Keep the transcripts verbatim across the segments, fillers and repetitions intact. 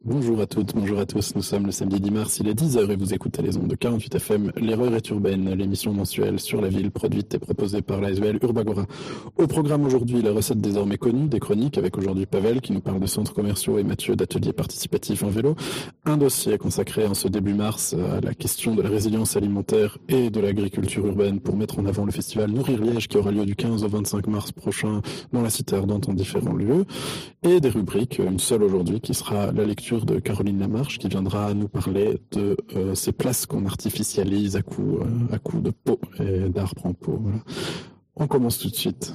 Bonjour à toutes, bonjour à tous, nous sommes le samedi dix mars, il est dix heures et vous écoutez les ondes de quarante-huit F M, l'erreur est urbaine, l'émission mensuelle sur la ville produite et proposée par l'A S V L Urbagora. Au programme aujourd'hui, la recette désormais connue, des chroniques avec aujourd'hui Pavel qui nous parle de centres commerciaux et Mathieu d'ateliers participatifs en vélo. Un dossier consacré en ce début mars à la question de la résilience alimentaire et de l'agriculture urbaine pour mettre en avant le festival Nourrir Liège qui aura lieu du quinze au vingt-cinq mars prochain dans la cité ardente en différents lieux. Et des rubriques, une seule aujourd'hui qui sera la lecture de Caroline Lamarche qui viendra nous parler de euh, ces places qu'on artificialise à coups euh, à coups de pot et d'arbres en pot. Voilà. On commence tout de suite.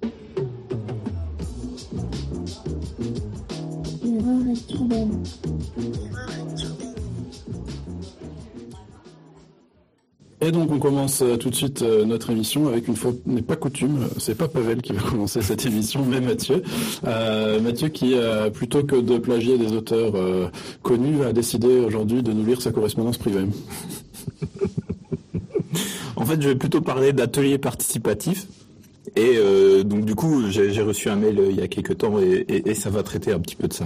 L'erreur est urbaine. Et donc on commence euh, tout de suite euh, notre émission avec une fois n'est pas coutume, euh, c'est pas Pavel qui va commencer cette émission, mais Mathieu. Euh, Mathieu qui, euh, plutôt que de plagier des auteurs euh, connus, a décidé aujourd'hui de nous lire sa correspondance privée. En fait, je vais plutôt parler d'ateliers participatifs. Et euh, donc du coup, j'ai, j'ai reçu un mail euh, il y a quelques temps et, et, et ça va traiter un petit peu de ça.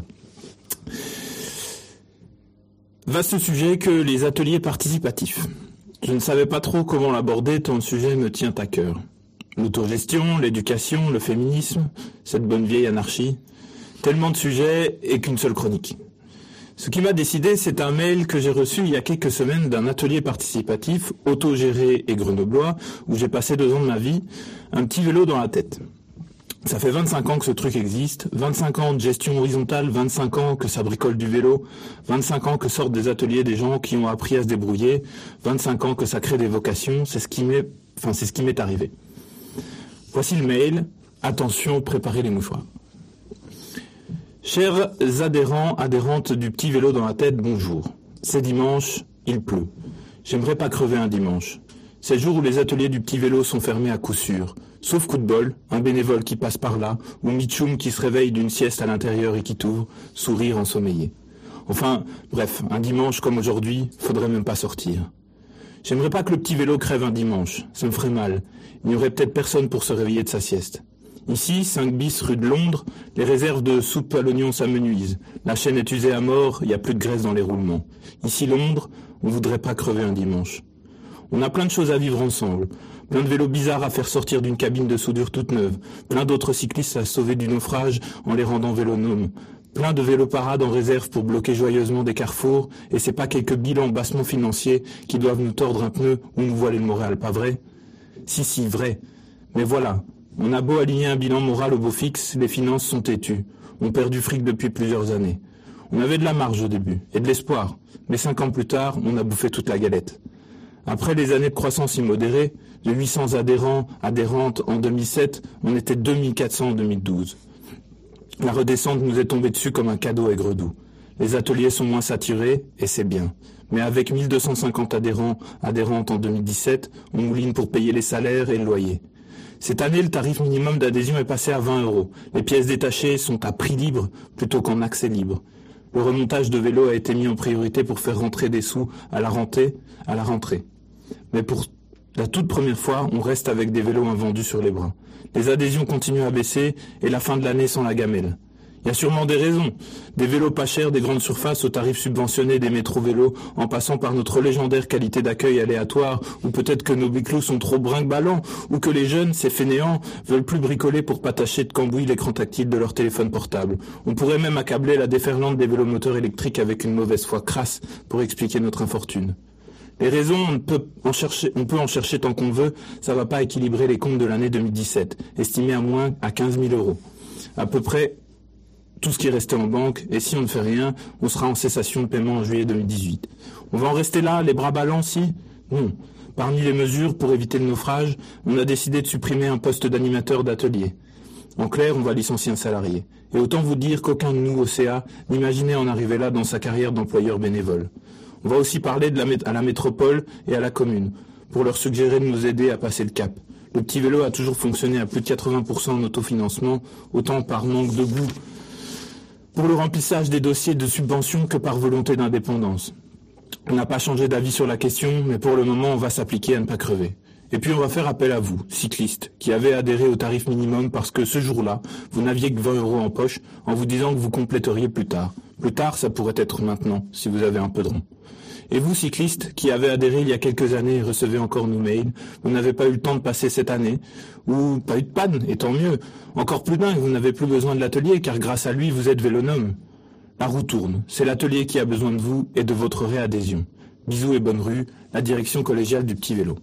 Vaste sujet que les ateliers participatifs. Je ne savais pas trop comment l'aborder tant le sujet me tient à cœur. L'autogestion, l'éducation, le féminisme, cette bonne vieille anarchie. Tellement de sujets et qu'une seule chronique. Ce qui m'a décidé, c'est un mail que j'ai reçu il y a quelques semaines d'un atelier participatif, autogéré et grenoblois, où j'ai passé deux ans de ma vie, un petit vélo dans la tête. Ça fait vingt-cinq ans que ce truc existe, vingt-cinq ans de gestion horizontale, vingt-cinq ans que ça bricole du vélo, vingt-cinq ans que sortent des ateliers des gens qui ont appris à se débrouiller, vingt-cinq ans que ça crée des vocations, c'est ce qui m'est, enfin, c'est ce qui m'est arrivé. Voici le mail. Attention, préparez les mouchoirs. Chers adhérents, adhérentes du petit vélo dans la tête, bonjour. C'est dimanche, il pleut. J'aimerais pas crever un dimanche. C'est le jour où les ateliers du petit vélo sont fermés à coup sûr. Sauf coup de bol, un bénévole qui passe par là, ou Mitchoum qui se réveille d'une sieste à l'intérieur et qui t'ouvre, sourire ensommeillé. Enfin, bref, un dimanche comme aujourd'hui, faudrait même pas sortir. J'aimerais pas que le petit vélo crève un dimanche, ça me ferait mal. Il n'y aurait peut-être personne pour se réveiller de sa sieste. Ici, cinq bis rue de Londres, les réserves de soupe à l'oignon s'amenuisent. La chaîne est usée à mort, il n'y a plus de graisse dans les roulements. Ici, Londres, on voudrait pas crever un dimanche. On a plein de choses à vivre ensemble. Plein de vélos bizarres à faire sortir d'une cabine de soudure toute neuve. Plein d'autres cyclistes à sauver du naufrage en les rendant vélonomes. Plein de vélos parades en réserve pour bloquer joyeusement des carrefours. Et c'est pas quelques bilans bassement financiers qui doivent nous tordre un pneu ou nous voiler le moral, pas vrai? Si, si, vrai. Mais voilà. On a beau aligner un bilan moral au beau fixe, les finances sont têtues. On perd du fric depuis plusieurs années. On avait de la marge au début, et de l'espoir. Mais cinq ans plus tard, on a bouffé toute la galette. Après les années de croissance immodérée, de huit cents adhérents, adhérentes en deux mille sept, on était deux mille quatre cents en deux mille douze. La redescente nous est tombée dessus comme un cadeau aigre-doux. Les ateliers sont moins saturés, et c'est bien. Mais avec mille deux cent cinquante adhérents, adhérentes en deux mille dix-sept, on mouline pour payer les salaires et le loyer. Cette année, le tarif minimum d'adhésion est passé à vingt euros. Les pièces détachées sont à prix libre plutôt qu'en accès libre. Le remontage de vélo a été mis en priorité pour faire rentrer des sous à la rentrée, à la rentrée. Mais pour la toute première fois, on reste avec des vélos invendus sur les bras. Les adhésions continuent à baisser et la fin de l'année sans la gamelle. Il y a sûrement des raisons. Des vélos pas chers, des grandes surfaces aux tarifs subventionnés des métro-vélos, en passant par notre légendaire qualité d'accueil aléatoire, ou peut-être que nos biclous sont trop brinque-ballants, ou que les jeunes, ces fainéants, veulent plus bricoler pour pas tâcher de cambouis l'écran tactile de leur téléphone portable. On pourrait même accabler la déferlante des vélomoteurs électriques avec une mauvaise foi crasse pour expliquer notre infortune. Les raisons, on peut en chercher, on peut en chercher tant qu'on veut, ça va pas équilibrer les comptes de l'année deux mille dix-sept, estimés à moins à quinze mille euros. À peu près tout ce qui est resté en banque, et si on ne fait rien, on sera en cessation de paiement en juillet deux mille dix-huit. On va en rester là, les bras ballants, si? Non. Parmi les mesures pour éviter le naufrage, on a décidé de supprimer un poste d'animateur d'atelier. En clair, on va licencier un salarié. Et autant vous dire qu'aucun de nous au C A n'imaginait en arriver là dans sa carrière d'employeur bénévole. On va aussi parler de la mé- à la métropole et à la commune, pour leur suggérer de nous aider à passer le cap. Le petit vélo a toujours fonctionné à plus de quatre-vingts pour cent en autofinancement, autant par manque de goût pour le remplissage des dossiers de subvention que par volonté d'indépendance. On n'a pas changé d'avis sur la question, mais pour le moment, on va s'appliquer à ne pas crever. Et puis on va faire appel à vous, cyclistes, qui avez adhéré au tarif minimum parce que ce jour-là, vous n'aviez que vingt euros en poche en vous disant que vous compléteriez plus tard. Plus tard, ça pourrait être maintenant, si vous avez un peu de rond. Et vous, cyclistes, qui avez adhéré il y a quelques années et recevez encore nos mails, vous n'avez pas eu le temps de passer cette année, ou pas eu de panne, et tant mieux. Encore plus dingue, vous n'avez plus besoin de l'atelier, car grâce à lui, vous êtes vélonome. La roue tourne, c'est l'atelier qui a besoin de vous et de votre réadhésion. Bisous et bonne rue, la direction collégiale du Petit Vélo.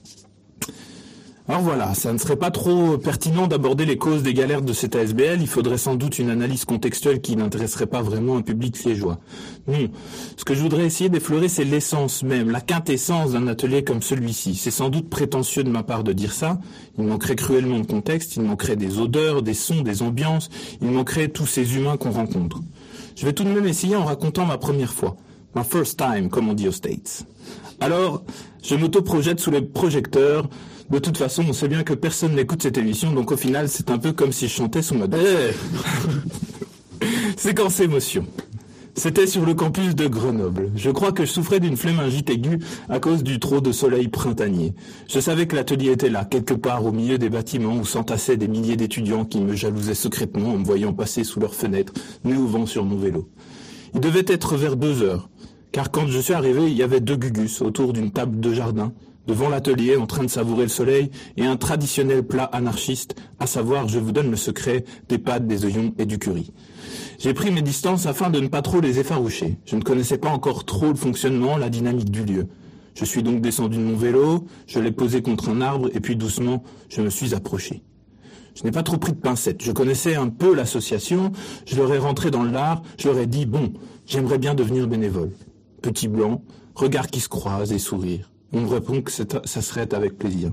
Alors voilà, ça ne serait pas trop pertinent d'aborder les causes des galères de cette A S B L, il faudrait sans doute une analyse contextuelle qui n'intéresserait pas vraiment un public liégeois. Non, ce que je voudrais essayer d'effleurer, c'est l'essence même, la quintessence d'un atelier comme celui-ci. C'est sans doute prétentieux de ma part de dire ça, il manquerait cruellement de contexte, il manquerait des odeurs, des sons, des ambiances, il manquerait tous ces humains qu'on rencontre. Je vais tout de même essayer en racontant ma première fois, ma first time, comme on dit aux States. Alors, je m'auto-projette sous les projecteurs. De toute façon, on sait bien que personne n'écoute cette émission, donc au final, c'est un peu comme si je chantais sous ma douche. Hey. Séquence émotion. C'était sur le campus de Grenoble. Je crois que je souffrais d'une phlémingite aiguë à cause du trop de soleil printanier. Je savais que l'atelier était là, quelque part au milieu des bâtiments où s'entassaient des milliers d'étudiants qui me jalousaient secrètement en me voyant passer sous leurs fenêtres, nez au vent sur mon vélo. Il devait être vers deux heures, car quand je suis arrivé, il y avait deux gugus autour d'une table de jardin, devant l'atelier, en train de savourer le soleil, et un traditionnel plat anarchiste, à savoir, je vous donne le secret, des pâtes, des oignons et du curry. J'ai pris mes distances afin de ne pas trop les effaroucher. Je ne connaissais pas encore trop le fonctionnement, la dynamique du lieu. Je suis donc descendu de mon vélo, je l'ai posé contre un arbre, et puis doucement, je me suis approché. Je n'ai pas trop pris de pincettes, je connaissais un peu l'association, je leur ai rentré dans l'art, je leur ai dit, bon, j'aimerais bien devenir bénévole. Petit blanc, regard qui se croise et sourire. On me répond que ça serait avec plaisir.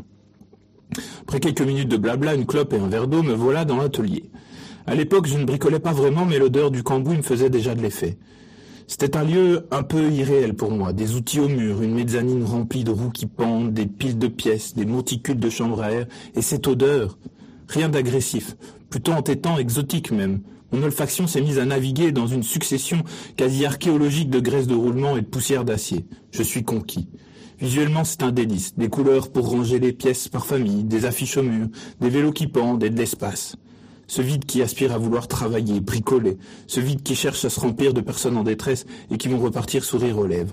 Après quelques minutes de blabla, une clope et un verre d'eau, me voilà dans l'atelier. À l'époque, je ne bricolais pas vraiment, mais l'odeur du cambouis me faisait déjà de l'effet. C'était un lieu un peu irréel pour moi. Des outils au mur, une mezzanine remplie de roues qui pendent, des piles de pièces, des monticules de chambre à air, et cette odeur, rien d'agressif, plutôt entêtant, exotique même. Mon olfaction s'est mise à naviguer dans une succession quasi archéologique de graisse de roulement et de poussière d'acier. Je suis conquis. Visuellement, c'est un délice. Des couleurs pour ranger les pièces par famille, des affiches au mur, des vélos qui pendent et de l'espace. Ce vide qui aspire à vouloir travailler, bricoler. Ce vide qui cherche à se remplir de personnes en détresse et qui vont repartir sourire aux lèvres.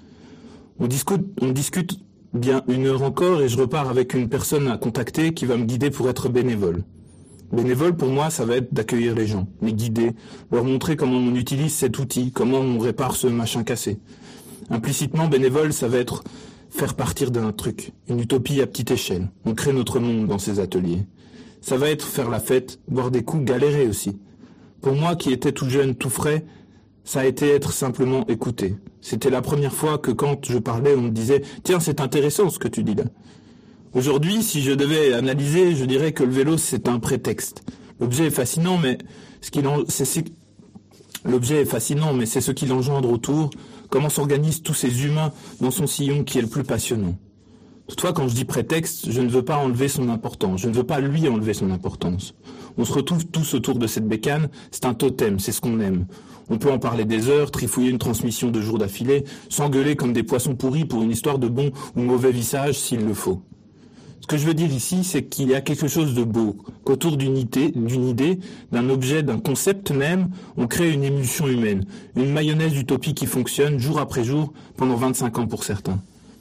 On discute, on discute bien une heure encore et je repars avec une personne à contacter qui va me guider pour être bénévole. Bénévole, pour moi, ça va être d'accueillir les gens, les guider, leur montrer comment on utilise cet outil, comment on répare ce machin cassé. Implicitement, bénévole, ça va être faire partir d'un truc, une utopie à petite échelle. On crée notre monde dans ces ateliers. Ça va être faire la fête, boire des coups, galérer aussi. Pour moi, qui étais tout jeune, tout frais, ça a été être simplement écouté. C'était la première fois que quand je parlais, on me disait « Tiens, c'est intéressant ce que tu dis là ». Aujourd'hui, si je devais analyser, je dirais que le vélo, c'est un prétexte. L'objet est fascinant, mais ce qu'il en... c'est... L'objet est fascinant, mais c'est ce qu'il engendre autour, comment s'organisent tous ces humains dans son sillon qui est le plus passionnant. Toutefois, quand je dis prétexte, je ne veux pas enlever son importance, je ne veux pas lui enlever son importance. On se retrouve tous autour de cette bécane, c'est un totem, c'est ce qu'on aime. On peut en parler des heures, trifouiller une transmission de jours d'affilée, s'engueuler comme des poissons pourris pour une histoire de bon ou mauvais visage s'il le faut. Ce que je veux dire ici, c'est qu'il y a quelque chose de beau, qu'autour d'une idée, d'une idée, d'un objet, d'un concept même, on crée une émulsion humaine, une mayonnaise d'utopie qui fonctionne jour après jour pendant vingt-cinq ans pour certains.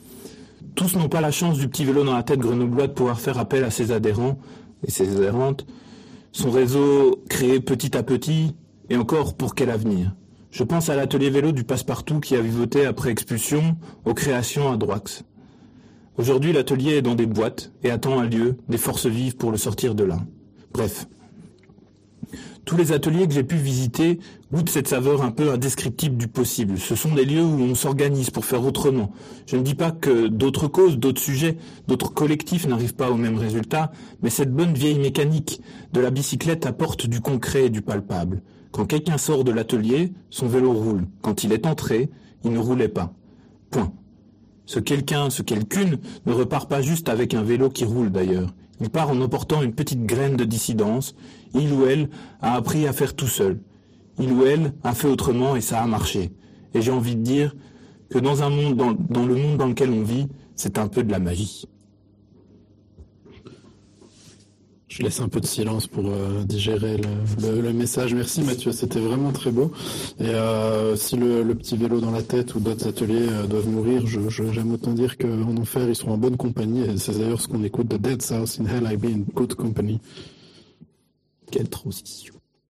Tous n'ont pas la chance du petit vélo dans la tête grenoblois de pouvoir faire appel à ses adhérents et ses adhérentes. Son réseau créé petit à petit, et encore pour quel avenir? Je pense à l'atelier vélo du Passepartout qui a vivoté après expulsion, aux créations à Droix. Aujourd'hui, l'atelier est dans des boîtes et attend un lieu, des forces vives pour le sortir de là. Bref. Tous les ateliers que j'ai pu visiter goûtent cette saveur un peu indescriptible du possible. Ce sont des lieux où on s'organise pour faire autrement. Je ne dis pas que d'autres causes, d'autres sujets, d'autres collectifs n'arrivent pas au même résultat, mais cette bonne vieille mécanique de la bicyclette apporte du concret et du palpable. Quand quelqu'un sort de l'atelier, son vélo roule. Quand il est entré, il ne roulait pas. Point. Ce quelqu'un, ce quelqu'une, ne repart pas juste avec un vélo qui roule d'ailleurs. Il part en emportant une petite graine de dissidence. Il ou elle a appris à faire tout seul. Il ou elle a fait autrement et ça a marché. Et j'ai envie de dire que dans un monde, dans, dans le monde dans lequel on vit, c'est un peu de la magie. Je laisse un peu de silence pour euh, digérer le, le, le message. Merci Mathieu, c'était vraiment très beau. Et euh, si le, le petit vélo dans la tête ou d'autres ateliers euh, doivent mourir, je, je, j'aime autant dire qu'en enfer, ils seront en bonne compagnie. Et c'est d'ailleurs ce qu'on écoute de Dead South in Hell, I Be in Good Company. Quelle transition.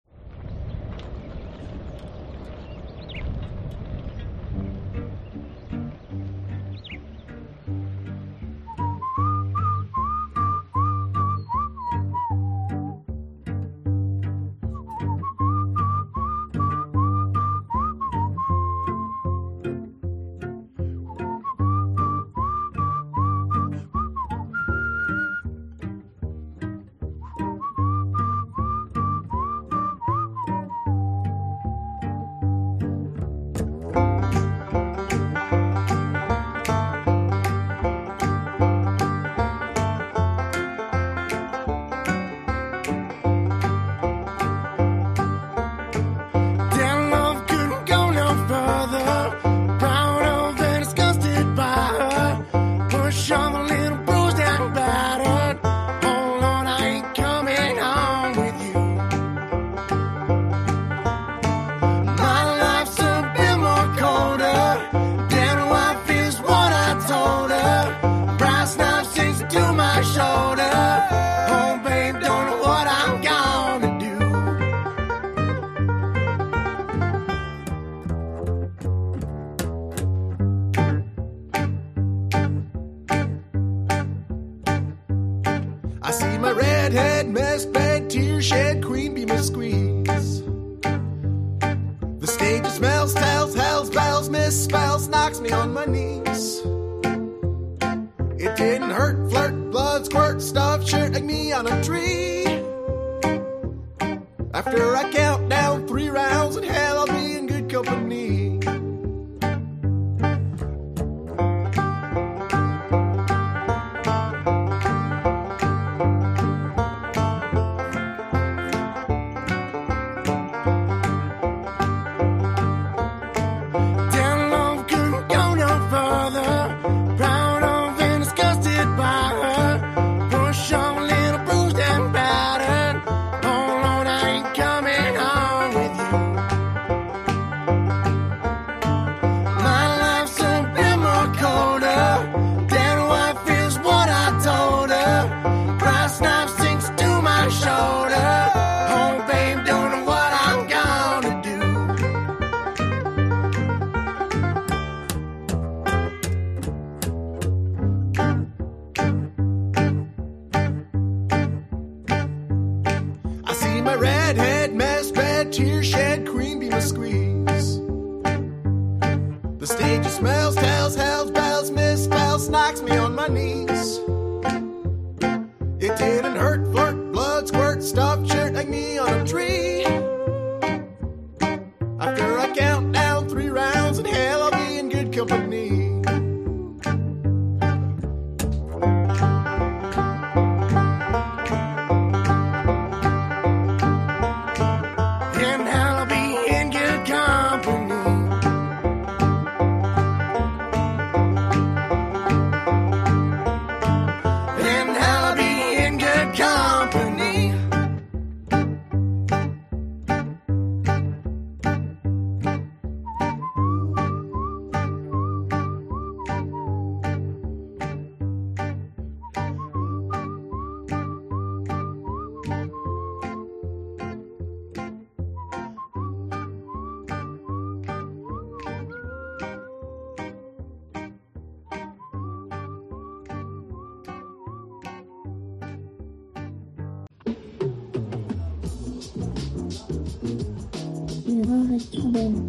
L'erreur est urbaine.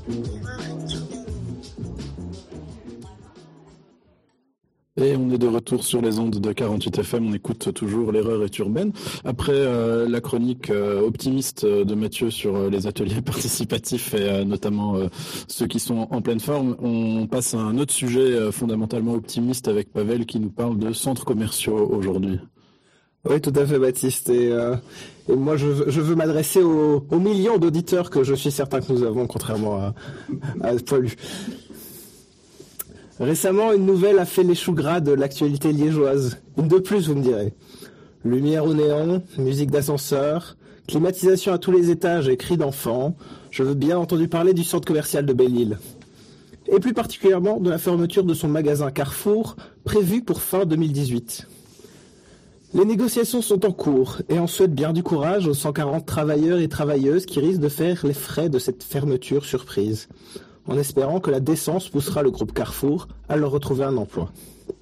Et on est de retour sur les ondes de quarante-huit F M, on écoute toujours l'erreur est urbaine. Après euh, la chronique euh, optimiste de Mathieu sur euh, les ateliers participatifs et euh, notamment euh, ceux qui sont en pleine forme, on passe à un autre sujet euh, fondamentalement optimiste avec Pavel qui nous parle de centres commerciaux aujourd'hui. Oui, tout à fait, Baptiste. Et, euh, et moi, je veux, je veux m'adresser aux, aux millions d'auditeurs que je suis certain que nous avons, contrairement à, à Paul. Récemment, une nouvelle a fait les choux gras de l'actualité liégeoise. Une de plus, vous me direz. Lumière au néon, musique d'ascenseur, climatisation à tous les étages et cris d'enfants, je veux bien entendu parler du centre commercial de Belle-Île. Et plus particulièrement de la fermeture de son magasin Carrefour, prévue pour fin deux mille dix-huit. Les négociations sont en cours et on souhaite bien du courage aux cent quarante travailleurs et travailleuses qui risquent de faire les frais de cette fermeture surprise, en espérant que la décence poussera le groupe Carrefour à leur retrouver un emploi.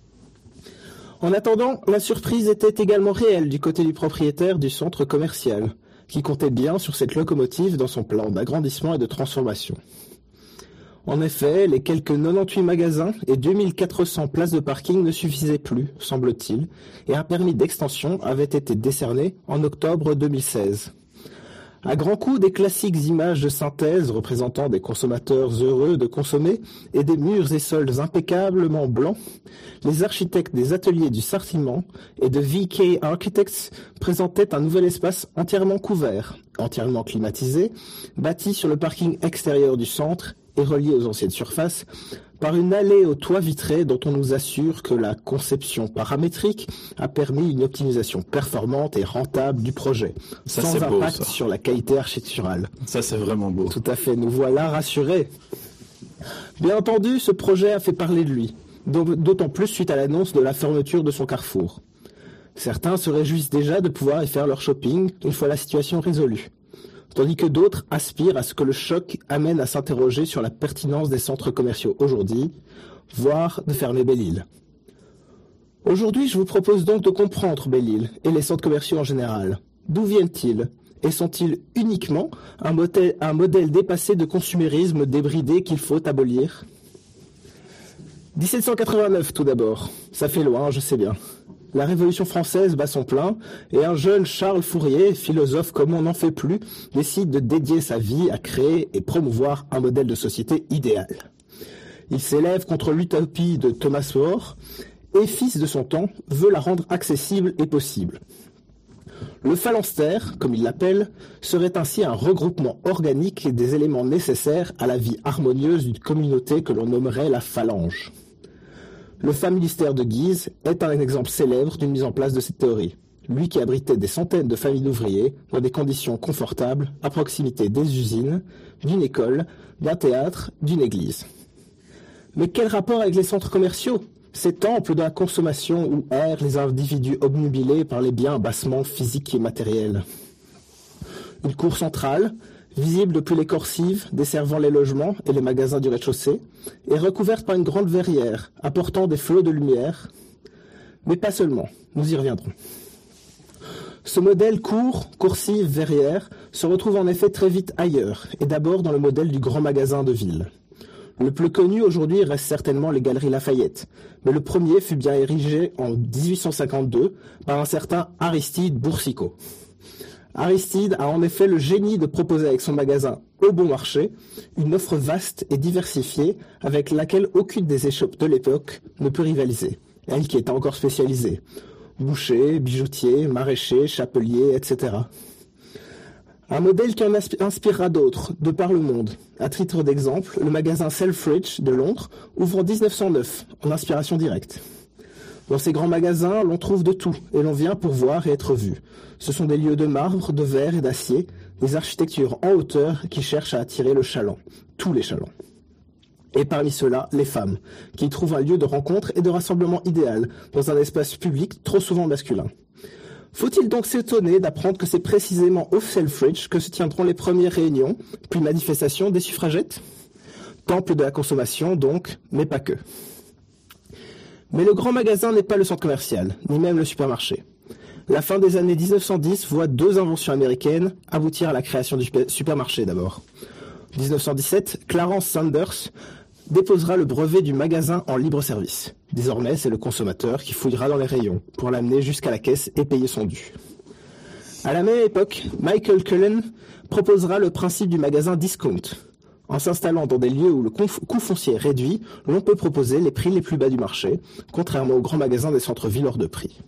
En attendant, la surprise était également réelle du côté du propriétaire du centre commercial, qui comptait bien sur cette locomotive dans son plan d'agrandissement et de transformation. En effet, les quelques quatre-vingt-dix-huit magasins et deux mille quatre cents places de parking ne suffisaient plus, semble-t-il, et un permis d'extension avait été décerné en octobre deux mille seize. À grands coups des classiques images de synthèse représentant des consommateurs heureux de consommer et des murs et sols impeccablement blancs, les architectes des ateliers du Sartiment et de V K Architects présentaient un nouvel espace entièrement couvert, entièrement climatisé, bâti sur le parking extérieur du centre et relié aux anciennes surfaces par une allée au toit vitré dont on nous assure que la conception paramétrique a permis une optimisation performante et rentable du projet, ça, sans c'est beau, impact ça. sur la qualité architecturale. Ça, c'est vraiment beau. Tout à fait, nous voilà rassurés. Bien entendu, ce projet a fait parler de lui, d'autant plus suite à l'annonce de la fermeture de son carrefour. Certains se réjouissent déjà de pouvoir y faire leur shopping une fois la situation résolue, tandis que d'autres aspirent à ce que le choc amène à s'interroger sur la pertinence des centres commerciaux aujourd'hui, voire de fermer Belle-Île. Aujourd'hui, je vous propose donc de comprendre Belle-Île et les centres commerciaux en général. D'où viennent-ils ? Et sont-ils uniquement un modèle, un modèle dépassé de consumérisme débridé qu'il faut abolir ? dix-sept cent quatre-vingt-neuf tout d'abord. Ça fait loin, je sais bien. La Révolution française bat son plein et un jeune Charles Fourier, philosophe comme on n'en fait plus, décide de dédier sa vie à créer et promouvoir un modèle de société idéal. Il s'élève contre l'utopie de Thomas More et, fils de son temps, veut la rendre accessible et possible. Le phalanstère, comme il l'appelle, serait ainsi un regroupement organique des éléments nécessaires à la vie harmonieuse d'une communauté que l'on nommerait la phalange. Le familistère de Guise est un exemple célèbre d'une mise en place de cette théorie. Lui qui abritait des centaines de familles d'ouvriers dans des conditions confortables à proximité des usines, d'une école, d'un théâtre, d'une église. Mais quel rapport avec les centres commerciaux ? Ces temples de la consommation où errent les individus obnubilés par les biens bassement physiques et matériels. Une cour centrale, visible depuis les corsives desservant les logements et les magasins du rez-de-chaussée, est recouverte par une grande verrière apportant des flots de lumière. Mais pas seulement, nous y reviendrons. Ce modèle cour, coursive, verrière se retrouve en effet très vite ailleurs, et d'abord dans le modèle du grand magasin de ville. Le plus connu aujourd'hui reste certainement les Galeries Lafayette, mais le premier fut bien érigé en dix-huit cent cinquante-deux par un certain Aristide Boursicot. Aristide a en effet le génie de proposer avec son magasin Au Bon Marché une offre vaste et diversifiée avec laquelle aucune des échoppes de l'époque ne peut rivaliser, elle qui était encore spécialisée. Bouchers, bijoutiers, maraîchers, chapeliers, et cetera. Un modèle qui en inspirera d'autres, de par le monde. À titre d'exemple, le magasin Selfridge de Londres ouvre en dix-neuf cent neuf, en inspiration directe. Dans ces grands magasins, l'on trouve de tout, et l'on vient pour voir et être vu. Ce sont des lieux de marbre, de verre et d'acier, des architectures en hauteur qui cherchent à attirer le chaland, tous les chalands. Et parmi ceux-là, les femmes, qui y trouvent un lieu de rencontre et de rassemblement idéal, dans un espace public trop souvent masculin. Faut-il donc s'étonner d'apprendre que c'est précisément au Selfridge que se tiendront les premières réunions, puis manifestations des suffragettes ? Temple de la consommation donc, mais pas que. Mais le grand magasin n'est pas le centre commercial, ni même le supermarché. La fin des années dix-neuf cent dix voit deux inventions américaines aboutir à la création du supermarché d'abord. En dix-neuf cent dix-sept, Clarence Sanders déposera le brevet du magasin en libre service. Désormais, c'est le consommateur qui fouillera dans les rayons pour l'amener jusqu'à la caisse et payer son dû. À la même époque, Michael Cullen proposera le principe du magasin discount. En s'installant dans des lieux où le coût foncier est réduit, l'on peut proposer les prix les plus bas du marché, contrairement aux grands magasins des centres-villes hors de prix.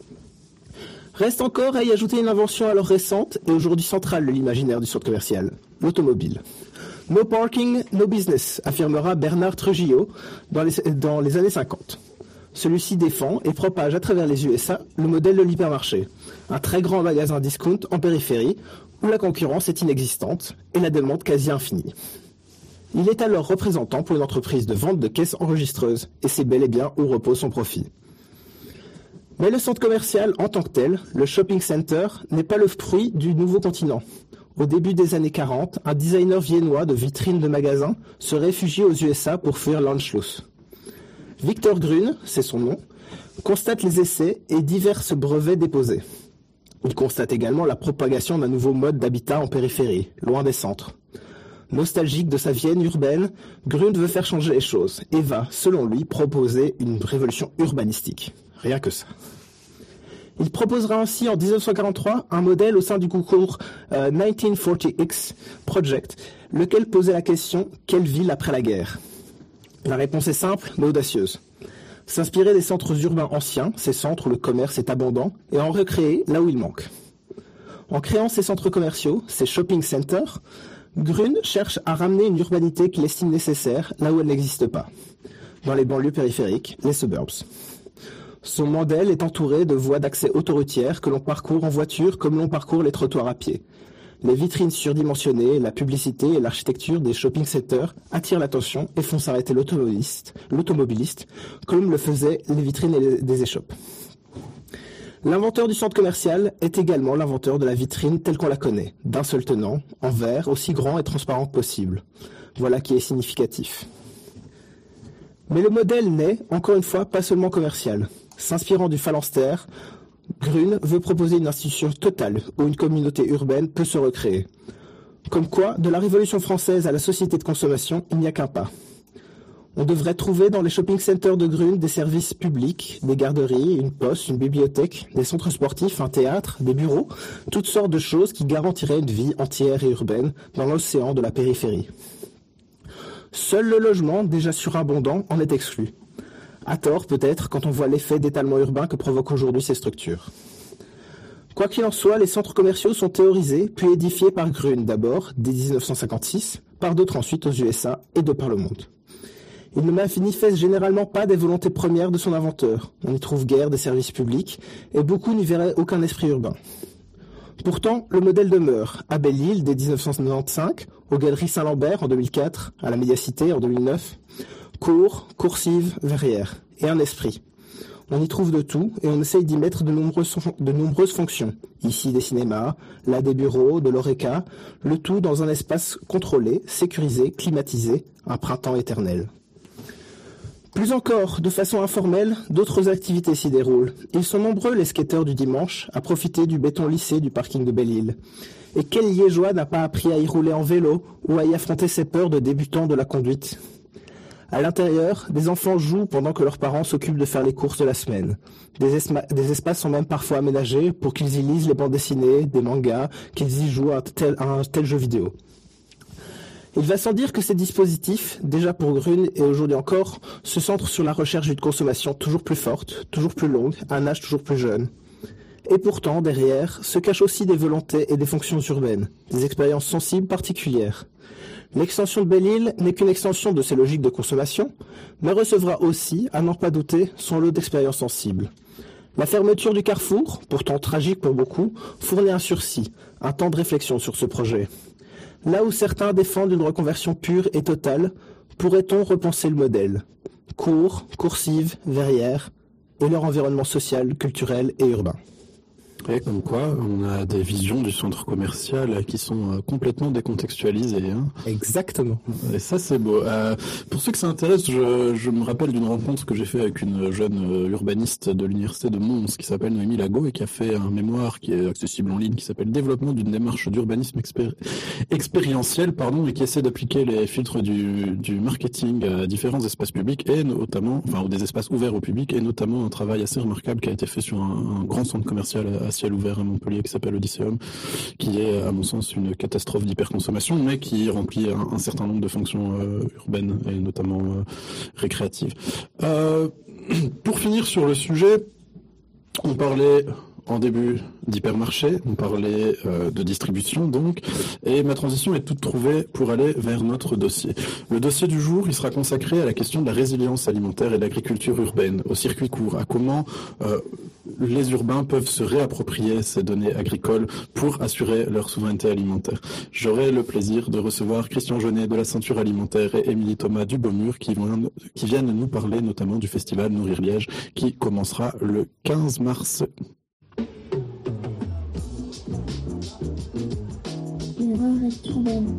Reste encore à y ajouter une invention alors récente et aujourd'hui centrale de l'imaginaire du centre commercial, l'automobile. No parking, no business, affirmera Bernard Trujillo dans les, dans les années cinquante. Celui-ci défend et propage à travers les U S A le modèle de l'hypermarché, un très grand magasin discount en périphérie où la concurrence est inexistante et la demande quasi infinie. Il est alors représentant pour une entreprise de vente de caisses enregistreuses et c'est bel et bien où repose son profit. Mais le centre commercial en tant que tel, le shopping center, n'est pas le fruit du nouveau continent. Au début des années quarante, un designer viennois de vitrines de magasins se réfugie aux U S A pour fuir l'Anschluss. Victor Grün, c'est son nom, constate les essais et divers brevets déposés. Il constate également la propagation d'un nouveau mode d'habitat en périphérie, loin des centres. Nostalgique de sa Vienne urbaine, Grün veut faire changer les choses et va, selon lui, proposer une révolution urbanistique. Rien que ça. Il proposera ainsi en dix-neuf cent quarante-trois un modèle au sein du concours euh, mille neuf cent quarante X Project, lequel posait la question « Quelle ville après la guerre ?» La réponse est simple, mais audacieuse. S'inspirer des centres urbains anciens, ces centres où le commerce est abondant, et en recréer là où il manque. En créant ces centres commerciaux, ces shopping centers, Grün cherche à ramener une urbanité qu'il estime nécessaire là où elle n'existe pas, dans les banlieues périphériques, les suburbs. Son modèle est entouré de voies d'accès autoroutières que l'on parcourt en voiture comme l'on parcourt les trottoirs à pied. Les vitrines surdimensionnées, la publicité et l'architecture des shopping centers attirent l'attention et font s'arrêter l'automobiliste, l'automobiliste comme le faisaient les vitrines des échoppes. L'inventeur du centre commercial est également l'inventeur de la vitrine telle qu'on la connaît, d'un seul tenant, en verre, aussi grand et transparent que possible. Voilà qui est significatif. Mais le modèle n'est, encore une fois, pas seulement commercial. S'inspirant du phalanstère, Grün veut proposer une institution totale où une communauté urbaine peut se recréer. Comme quoi, de la Révolution française à la société de consommation, il n'y a qu'un pas. On devrait trouver dans les shopping centers de Grün des services publics, des garderies, une poste, une bibliothèque, des centres sportifs, un théâtre, des bureaux, toutes sortes de choses qui garantiraient une vie entière et urbaine dans l'océan de la périphérie. Seul le logement, déjà surabondant, en est exclu. À tort peut-être quand on voit l'effet d'étalement urbain que provoquent aujourd'hui ces structures. Quoi qu'il en soit, les centres commerciaux sont théorisés puis édifiés par Grün d'abord, dès dix-neuf cent cinquante-six, par d'autres ensuite aux U S A et de par le monde. Il ne manifeste généralement pas des volontés premières de son inventeur. On n'y trouve guère des services publics et beaucoup n'y verraient aucun esprit urbain. Pourtant, le modèle demeure à Belle-Île dès dix-neuf cent quatre-vingt-quinze, aux Galeries Saint-Lambert en deux mille quatre, à la Médiacité en deux mille neuf, Cours, Coursives, Verrières, et un esprit. On y trouve de tout et on essaye d'y mettre de nombreuses, de nombreuses fonctions. Ici des cinémas, là des bureaux, de l'Oreca, le tout dans un espace contrôlé, sécurisé, climatisé, un printemps éternel. Plus encore, de façon informelle, d'autres activités s'y déroulent. Ils sont nombreux les skateurs du dimanche à profiter du béton lissé du parking de Belle-Île. Et quel liégeois n'a pas appris à y rouler en vélo ou à y affronter ses peurs de débutants de la conduite ? À l'intérieur, des enfants jouent pendant que leurs parents s'occupent de faire les courses de la semaine. Des, esma- des espaces sont même parfois aménagés pour qu'ils y lisent les bandes dessinées, des mangas, qu'ils y jouent à un tel, à un tel jeu vidéo. Il va sans dire que ces dispositifs, déjà pour Grün et aujourd'hui encore, se centrent sur la recherche d'une consommation toujours plus forte, toujours plus longue, à un âge toujours plus jeune. Et pourtant, derrière, se cachent aussi des volontés et des fonctions urbaines, des expériences sensibles particulières. L'extension de Belle-Île n'est qu'une extension de ces logiques de consommation, mais recevra aussi, à n'en pas douter, son lot d'expériences sensibles. La fermeture du carrefour, pourtant tragique pour beaucoup, fournit un sursis, un temps de réflexion sur ce projet. Là où certains défendent une reconversion pure et totale, pourrait-on repenser le modèle ? Cours, Coursives, Verrières, et leur environnement social, culturel et urbain. Et comme quoi, on a des visions du centre commercial qui sont complètement décontextualisées. Hein. Exactement. Et ça, c'est beau. Euh, pour ceux que ça intéresse, je, je me rappelle d'une rencontre que j'ai fait avec une jeune urbaniste de l'université de Mons qui s'appelle Noémie Lago et qui a fait un mémoire qui est accessible en ligne qui s'appelle Développement d'une démarche d'urbanisme expéri- expérientiel pardon, et qui essaie d'appliquer les filtres du, du marketing à différents espaces publics et notamment, enfin, ou des espaces ouverts au public et notamment un travail assez remarquable qui a été fait sur un, un grand centre commercial à ciel ouvert à Montpellier qui s'appelle Odysseum, qui est à mon sens une catastrophe d'hyperconsommation, mais qui remplit un, un certain nombre de fonctions euh, urbaines et notamment euh, récréatives. Euh, pour finir sur le sujet, on parlait en début d'hypermarché, on parlait euh, de distribution donc, et ma transition est toute trouvée pour aller vers notre dossier. Le dossier du jour, il sera consacré à la question de la résilience alimentaire et de l'agriculture urbaine, au circuit court, à comment euh, les urbains peuvent se réapproprier ces données agricoles pour assurer leur souveraineté alimentaire. J'aurai le plaisir de recevoir Christian Jeunet de la Ceinture Alimentaire et Émilie Thomas du Baumur qui, vont, qui viennent nous parler notamment du festival Nourrir Liège qui commencera le quinze mars. L'erreur est urbaine.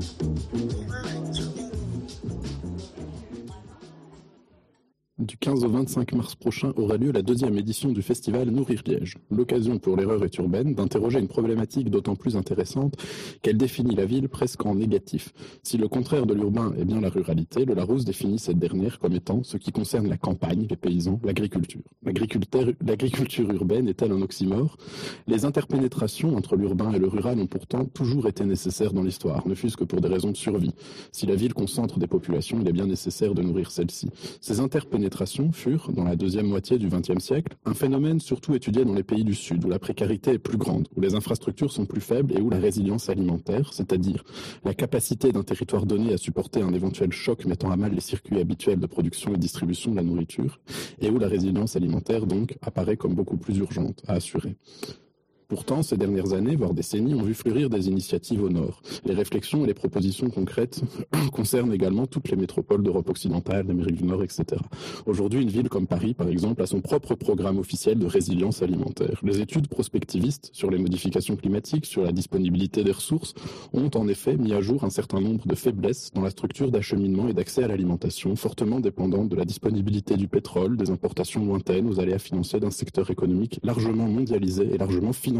Du quinze au vingt-cinq mars prochain aura lieu la deuxième édition du festival Nourrir Liège. L'occasion pour l'erreur est urbaine d'interroger une problématique d'autant plus intéressante qu'elle définit la ville presque en négatif. Si le contraire de l'urbain est bien la ruralité, le Larousse définit cette dernière comme étant ce qui concerne la campagne, les paysans, l'agriculture. L'agriculture, l'agriculture urbaine est-elle un oxymore ? Les interpénétrations entre l'urbain et le rural ont pourtant toujours été nécessaires dans l'histoire, ne fût-ce que pour des raisons de survie. Si la ville concentre des populations, il est bien nécessaire de nourrir celles-ci. Ces interpénétrations furent, dans la deuxième moitié du vingtième siècle, un phénomène surtout étudié dans les pays du Sud, où la précarité est plus grande, où les infrastructures sont plus faibles et où la résilience alimentaire, c'est-à-dire la capacité d'un territoire donné à supporter un éventuel choc mettant à mal les circuits habituels de production et distribution de la nourriture, et où la résilience alimentaire, donc, apparaît comme beaucoup plus urgente à assurer. Pourtant, ces dernières années, voire décennies, ont vu fleurir des initiatives au nord. Les réflexions et les propositions concrètes concernent également toutes les métropoles d'Europe occidentale, d'Amérique du Nord, et cetera. Aujourd'hui, une ville comme Paris, par exemple, a son propre programme officiel de résilience alimentaire. Les études prospectivistes sur les modifications climatiques, sur la disponibilité des ressources, ont en effet mis à jour un certain nombre de faiblesses dans la structure d'acheminement et d'accès à l'alimentation, fortement dépendante de la disponibilité du pétrole, des importations lointaines, aux aléas financiers d'un secteur économique largement mondialisé et largement financiarisé.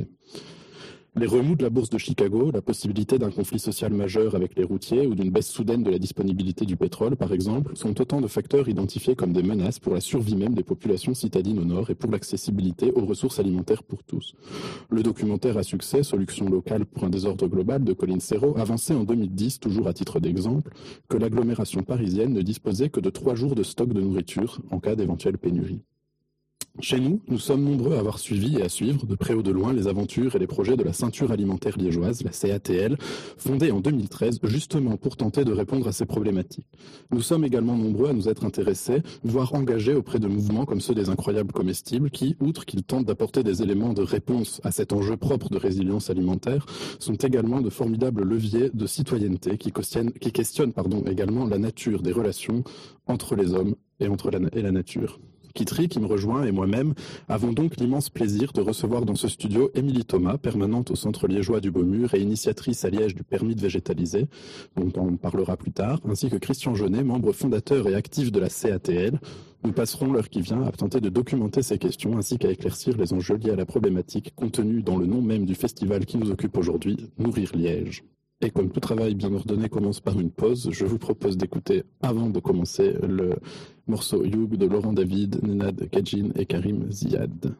Les remous de la bourse de Chicago, la possibilité d'un conflit social majeur avec les routiers ou d'une baisse soudaine de la disponibilité du pétrole, par exemple, sont autant de facteurs identifiés comme des menaces pour la survie même des populations citadines au nord et pour l'accessibilité aux ressources alimentaires pour tous. Le documentaire à succès, Solutions locales pour un désordre global de Colin Serrault, avançait en deux mille dix, toujours à titre d'exemple, que l'agglomération parisienne ne disposait que de trois jours de stock de nourriture en cas d'éventuelle pénurie. Chez nous, nous sommes nombreux à avoir suivi et à suivre, de près ou de loin, les aventures et les projets de la Ceinture Alimentaire Liégeoise, la C A T L, fondée en deux mille treize, justement pour tenter de répondre à ces problématiques. Nous sommes également nombreux à nous être intéressés, voire engagés auprès de mouvements comme ceux des Incroyables Comestibles, qui, outre qu'ils tentent d'apporter des éléments de réponse à cet enjeu propre de résilience alimentaire, sont également de formidables leviers de citoyenneté qui questionnent, qui questionnent pardon, également la nature des relations entre les hommes et, entre la, et la nature. Kitry, qui me rejoint, et moi-même, avons donc l'immense plaisir de recevoir dans ce studio Émilie Thomas, permanente au Centre liégeois du Baumur et initiatrice à Liège du permis de végétaliser, dont on parlera plus tard, ainsi que Christian Jeunet, membre fondateur et actif de la C A T L. Nous passerons l'heure qui vient à tenter de documenter ces questions ainsi qu'à éclaircir les enjeux liés à la problématique contenue dans le nom même du festival qui nous occupe aujourd'hui, Nourrir Liège. Et comme tout travail bien ordonné commence par une pause, je vous propose d'écouter, avant de commencer, le morceau Youg de Laurent David, Nenad Kadjin et Karim Ziad.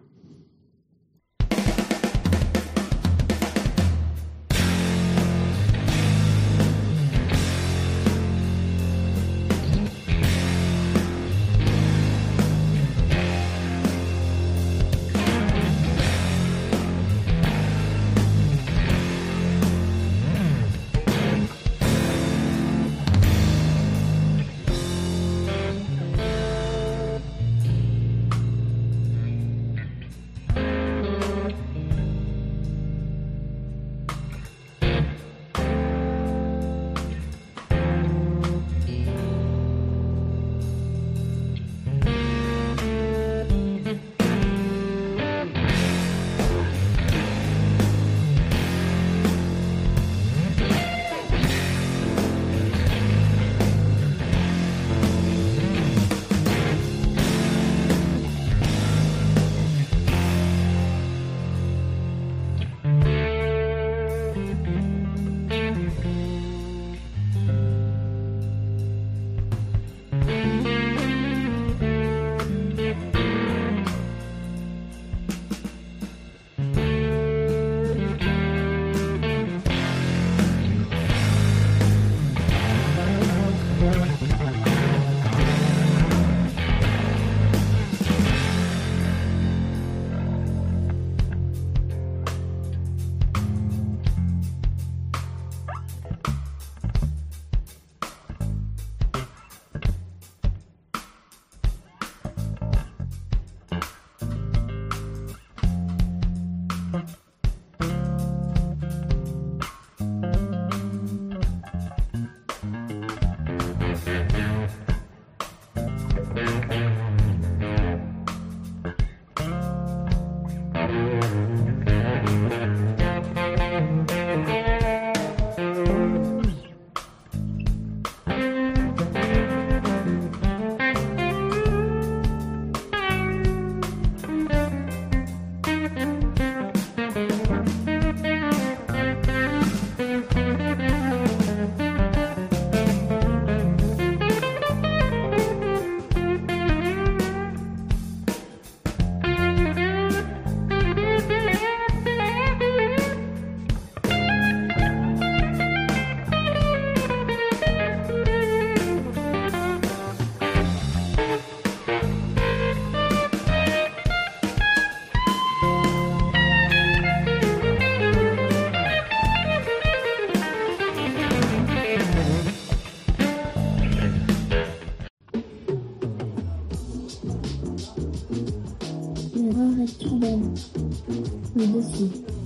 reste urbaine. Le dossier.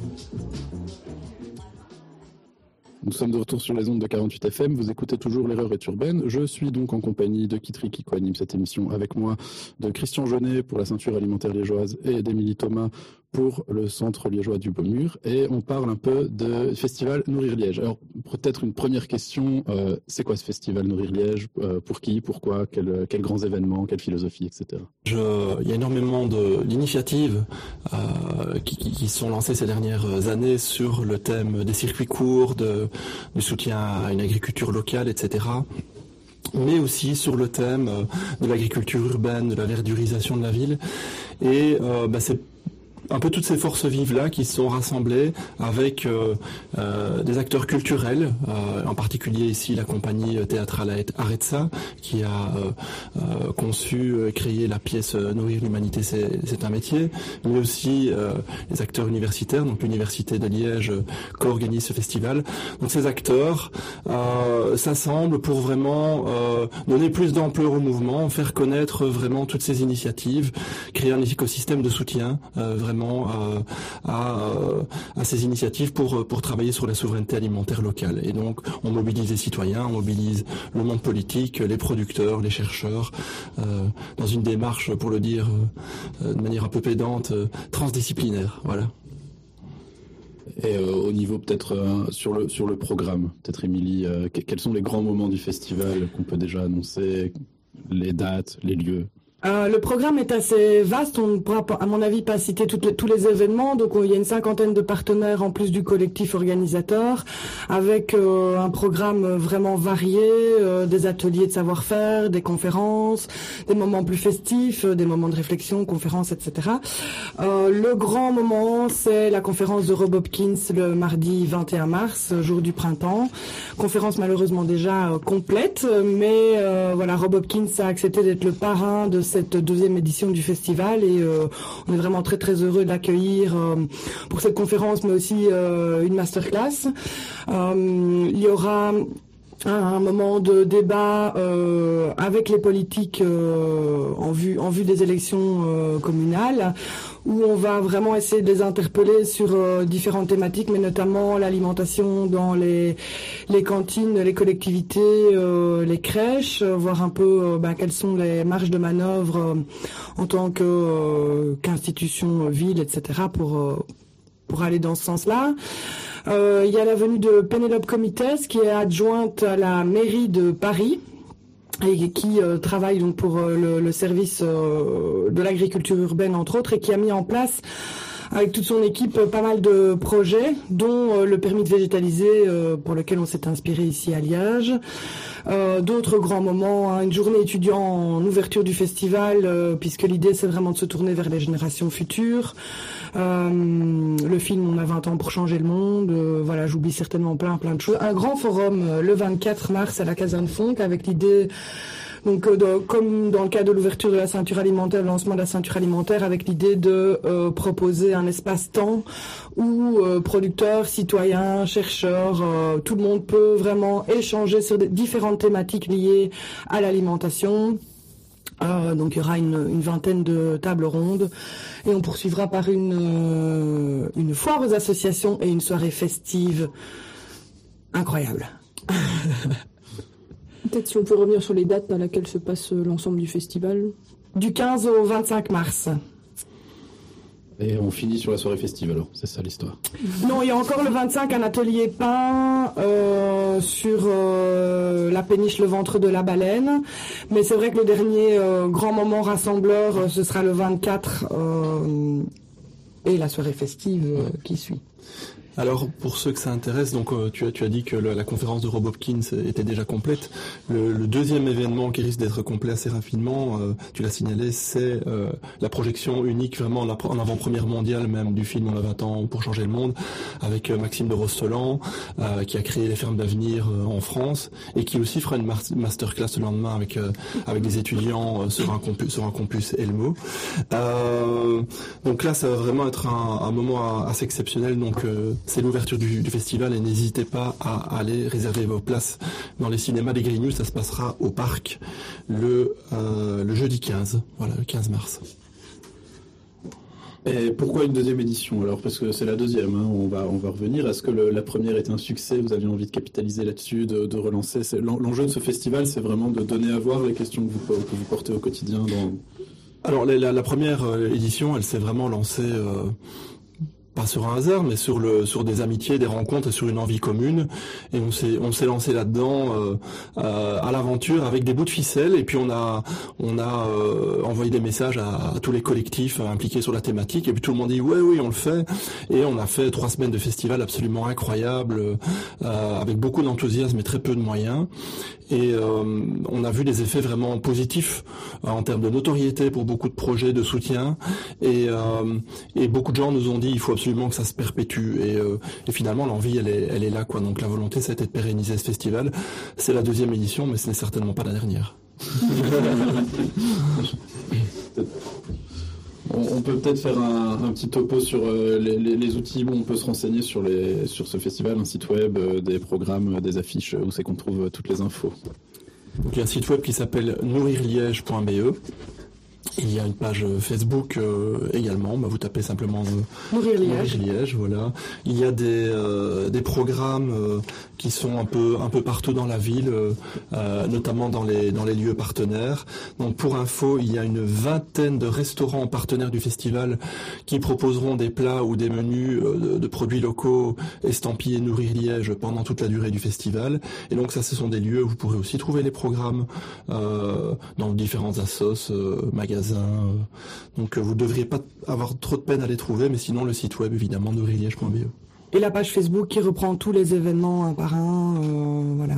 Nous sommes de retour sur les ondes de quarante-huit F M, vous écoutez toujours l'erreur est urbaine. Je suis donc en compagnie de Kitri qui co-anime cette émission avec moi, de Christian Jeunet pour la ceinture alimentaire liégeoise et d'Émilie Thomas pour le centre liégeois du Baumur. Et on parle un peu de festival Nourrir Liège. Alors peut-être une première question, euh, c'est quoi ce festival Nourrir Liège, euh, pour qui, pourquoi, quels quel grands événements, quelle philosophie, et cetera. Je, il y a énormément de, d'initiatives euh, qui, qui, qui sont lancées ces dernières années sur le thème des circuits courts, de, du soutien à une agriculture locale, et cetera. Mais aussi sur le thème de l'agriculture urbaine, de la verdurisation de la ville. Et euh, bah, c'est un peu toutes ces forces vives-là qui sont rassemblées avec euh, euh, des acteurs culturels, euh, en particulier ici la compagnie théâtrale Aretsa, qui a euh, euh, conçu et créé la pièce Nourrir l'humanité, c'est, c'est un métier, mais aussi euh, les acteurs universitaires, donc l'Université de Liège euh, co-organise ce festival. Donc ces acteurs euh, s'assemblent pour vraiment euh, donner plus d'ampleur au mouvement, faire connaître vraiment toutes ces initiatives, créer un écosystème de soutien euh, vraiment À, à, à ces initiatives pour, pour travailler sur la souveraineté alimentaire locale. Et donc, on mobilise les citoyens, on mobilise le monde politique, les producteurs, les chercheurs, euh, dans une démarche, pour le dire euh, de manière un peu pédante, euh, transdisciplinaire. Voilà. Et euh, au niveau peut-être euh, sur le sur le programme, peut-être Émilie, euh, quels sont les grands moments du festival qu'on peut déjà annoncer, les dates, les lieux? Euh, le programme est assez vaste, on ne pourra pas, à mon avis, pas citer toutes les, tous les événements, donc il y a une cinquantaine de partenaires en plus du collectif organisateur, avec euh, un programme vraiment varié, euh, des ateliers de savoir-faire, des conférences, des moments plus festifs, euh, des moments de réflexion, conférences, et cetera. Euh, le grand moment, c'est la conférence de Rob Hopkins le mardi vingt et un mars, jour du printemps. Conférence malheureusement déjà euh, complète, mais euh, voilà, Rob Hopkins a accepté d'être le parrain de cette deuxième édition du festival et euh, on est vraiment très très heureux de l'accueillir euh, pour cette conférence, mais aussi euh, une masterclass. Euh, il y aura un moment de débat euh, avec les politiques euh, en vue en vue des élections euh, communales, où on va vraiment essayer de les interpeller sur euh, différentes thématiques, mais notamment l'alimentation dans les les cantines, les collectivités, euh, les crèches, euh, voir un peu euh, bah, quelles sont les marges de manœuvre euh, en tant que euh, qu'institution, ville, et cetera pour euh, pour aller dans ce sens-là. Euh, il y a la venue de Pénélope Comites, qui est adjointe à la mairie de Paris et qui euh, travaille donc pour euh, le, le service euh, de l'agriculture urbaine, entre autres, et qui a mis en place avec toute son équipe pas mal de projets, dont euh, le permis de végétaliser, euh, pour lequel on s'est inspiré ici à Liège. Euh, d'autres grands moments, hein, une journée étudiant en ouverture du festival, euh, puisque l'idée c'est vraiment de se tourner vers les générations futures. Euh, le film On a vingt ans pour changer le monde, euh, voilà, j'oublie certainement plein plein de choses. Un grand forum euh, le vingt-quatre mars à la Caserne Fonck, avec l'idée, donc euh, de, comme dans le cas de l'ouverture de la ceinture alimentaire, le lancement de la ceinture alimentaire, avec l'idée de euh, proposer un espace-temps où euh, producteurs, citoyens, chercheurs, euh, tout le monde peut vraiment échanger sur des différentes thématiques liées à l'alimentation. Euh, donc il y aura une, une vingtaine de tables rondes et on poursuivra par une, euh, une foire aux associations et une soirée festive incroyable. Peut-être si on peut revenir sur les dates dans lesquelles se passe l'ensemble du festival. Du quinze au vingt-cinq mars. Et on finit sur la soirée festive alors, c'est ça l'histoire. Non, il y a encore le vingt-cinq un atelier pain euh, sur euh, la péniche Le Ventre de la Baleine. Mais c'est vrai que le dernier euh, grand moment rassembleur, euh, ce sera le vingt-quatre euh, et la soirée festive euh, qui suit. Alors, pour ceux que ça intéresse, donc euh, tu as tu as dit que le, la conférence de Rob Hopkins était déjà complète. Le, le deuxième événement qui risque d'être complet assez rapidement, euh, tu l'as signalé, c'est euh, la projection unique, vraiment en, en avant-première mondiale même du film On a vingt ans pour changer le monde, avec euh, Maxime de Rostolan, euh, qui a créé les fermes d'avenir euh, en France, et qui aussi fera une mar- masterclass le lendemain avec euh, avec des étudiants euh, sur un campus sur un campus Elmo. Euh, donc là, ça va vraiment être un, un moment assez exceptionnel. Donc euh, c'est l'ouverture du, du festival et n'hésitez pas à aller réserver vos places dans les cinémas des Grignoux. Ça se passera au parc le, euh, le jeudi quinze, voilà, le quinze mars. Et pourquoi une deuxième édition alors? Parce que c'est la deuxième, hein, on va on va revenir. Est-ce que le, la première est un succès? Vous aviez envie de capitaliser là-dessus, de, de relancer? C'est, l'enjeu de ce festival, c'est vraiment de donner à voir les questions que vous, que vous portez au quotidien. Dans... Alors la, la première édition, elle s'est vraiment lancée... Euh... pas sur un hasard, mais sur le sur des amitiés, des rencontres et sur une envie commune. Et on s'est on s'est lancé là-dedans euh, euh, à l'aventure avec des bouts de ficelle. Et puis on a on a euh, envoyé des messages à, à tous les collectifs impliqués sur la thématique. Et puis tout le monde dit ouais oui on le fait. Et on a fait trois semaines de festival absolument incroyables, euh, avec beaucoup d'enthousiasme et très peu de moyens. Et euh, on a vu des effets vraiment positifs euh, en termes de notoriété pour beaucoup de projets de soutien. Et euh, et beaucoup de gens nous ont dit il faut absolument que ça se perpétue et, euh, et finalement l'envie elle est, elle est là quoi. Donc la volonté c'était de pérenniser ce festival. C'est la deuxième édition mais ce n'est certainement pas la dernière. on, on peut peut-être faire un, un petit topo sur euh, les, les, les outils où on peut se renseigner sur, les, sur ce festival, un site web, euh, des programmes, des affiches, où c'est qu'on trouve toutes les infos. Donc il y a un site web qui s'appelle nourrir liège point b e. Il y a une page Facebook euh, également, bah, vous tapez simplement euh, Nourrir Liège. Liège, voilà. Il y a des euh, des programmes euh, qui sont un peu un peu partout dans la ville, euh, euh, notamment dans les dans les lieux partenaires. Donc pour info, il y a une vingtaine de restaurants partenaires du festival qui proposeront des plats ou des menus euh, de, de produits locaux estampillés Nourrir Liège pendant toute la durée du festival. Et donc ça, ce sont des lieux où vous pourrez aussi trouver les programmes euh, dans différents assos, euh, magasins. Donc vous ne devriez pas avoir trop de peine à les trouver, mais sinon le site web évidemment nourrir liège point b e. Et la page Facebook qui reprend tous les événements un par un, euh, voilà.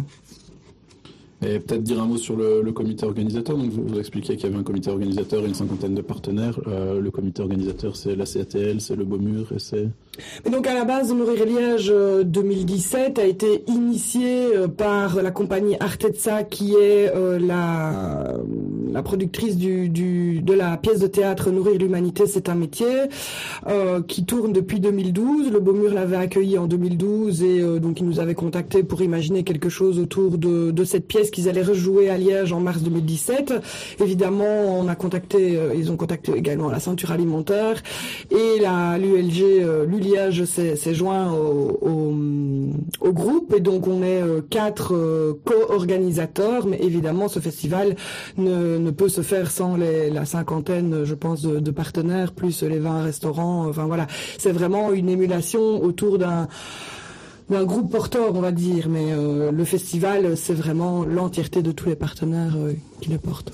Et peut-être dire un mot sur le, le comité organisateur. Donc vous, vous expliquiez qu'il y avait un comité organisateur et une cinquantaine de partenaires. Euh, le comité organisateur, c'est la C A T L, c'est le Baumur et c'est... Et donc à la base, Nourrir Liège deux mille dix-sept a été initié par la compagnie Artezza, qui est euh, la, la productrice du, du, de la pièce de théâtre Nourrir l'humanité, c'est un métier, euh, qui tourne depuis deux mille douze. Le Baumur l'avait accueilli en deux mille douze et euh, donc ils nous avaient contacté pour imaginer quelque chose autour de, de cette pièce qu'ils allaient rejouer à Liège en mars deux mille dix-sept. Évidemment, on a contacté, euh, ils ont contacté également la ceinture alimentaire et la l'U L G, euh, l'U Liège s'est, s'est joint au, au, au groupe et donc on est euh, quatre euh, co-organisateurs. Mais évidemment, ce festival ne, ne peut se faire sans les, la cinquantaine, je pense, de, de partenaires plus les vingt restaurants. Enfin voilà, c'est vraiment une émulation autour d'un d'un groupe porteur, on va dire, mais euh, le festival, c'est vraiment l'entièreté de tous les partenaires euh, qui le portent.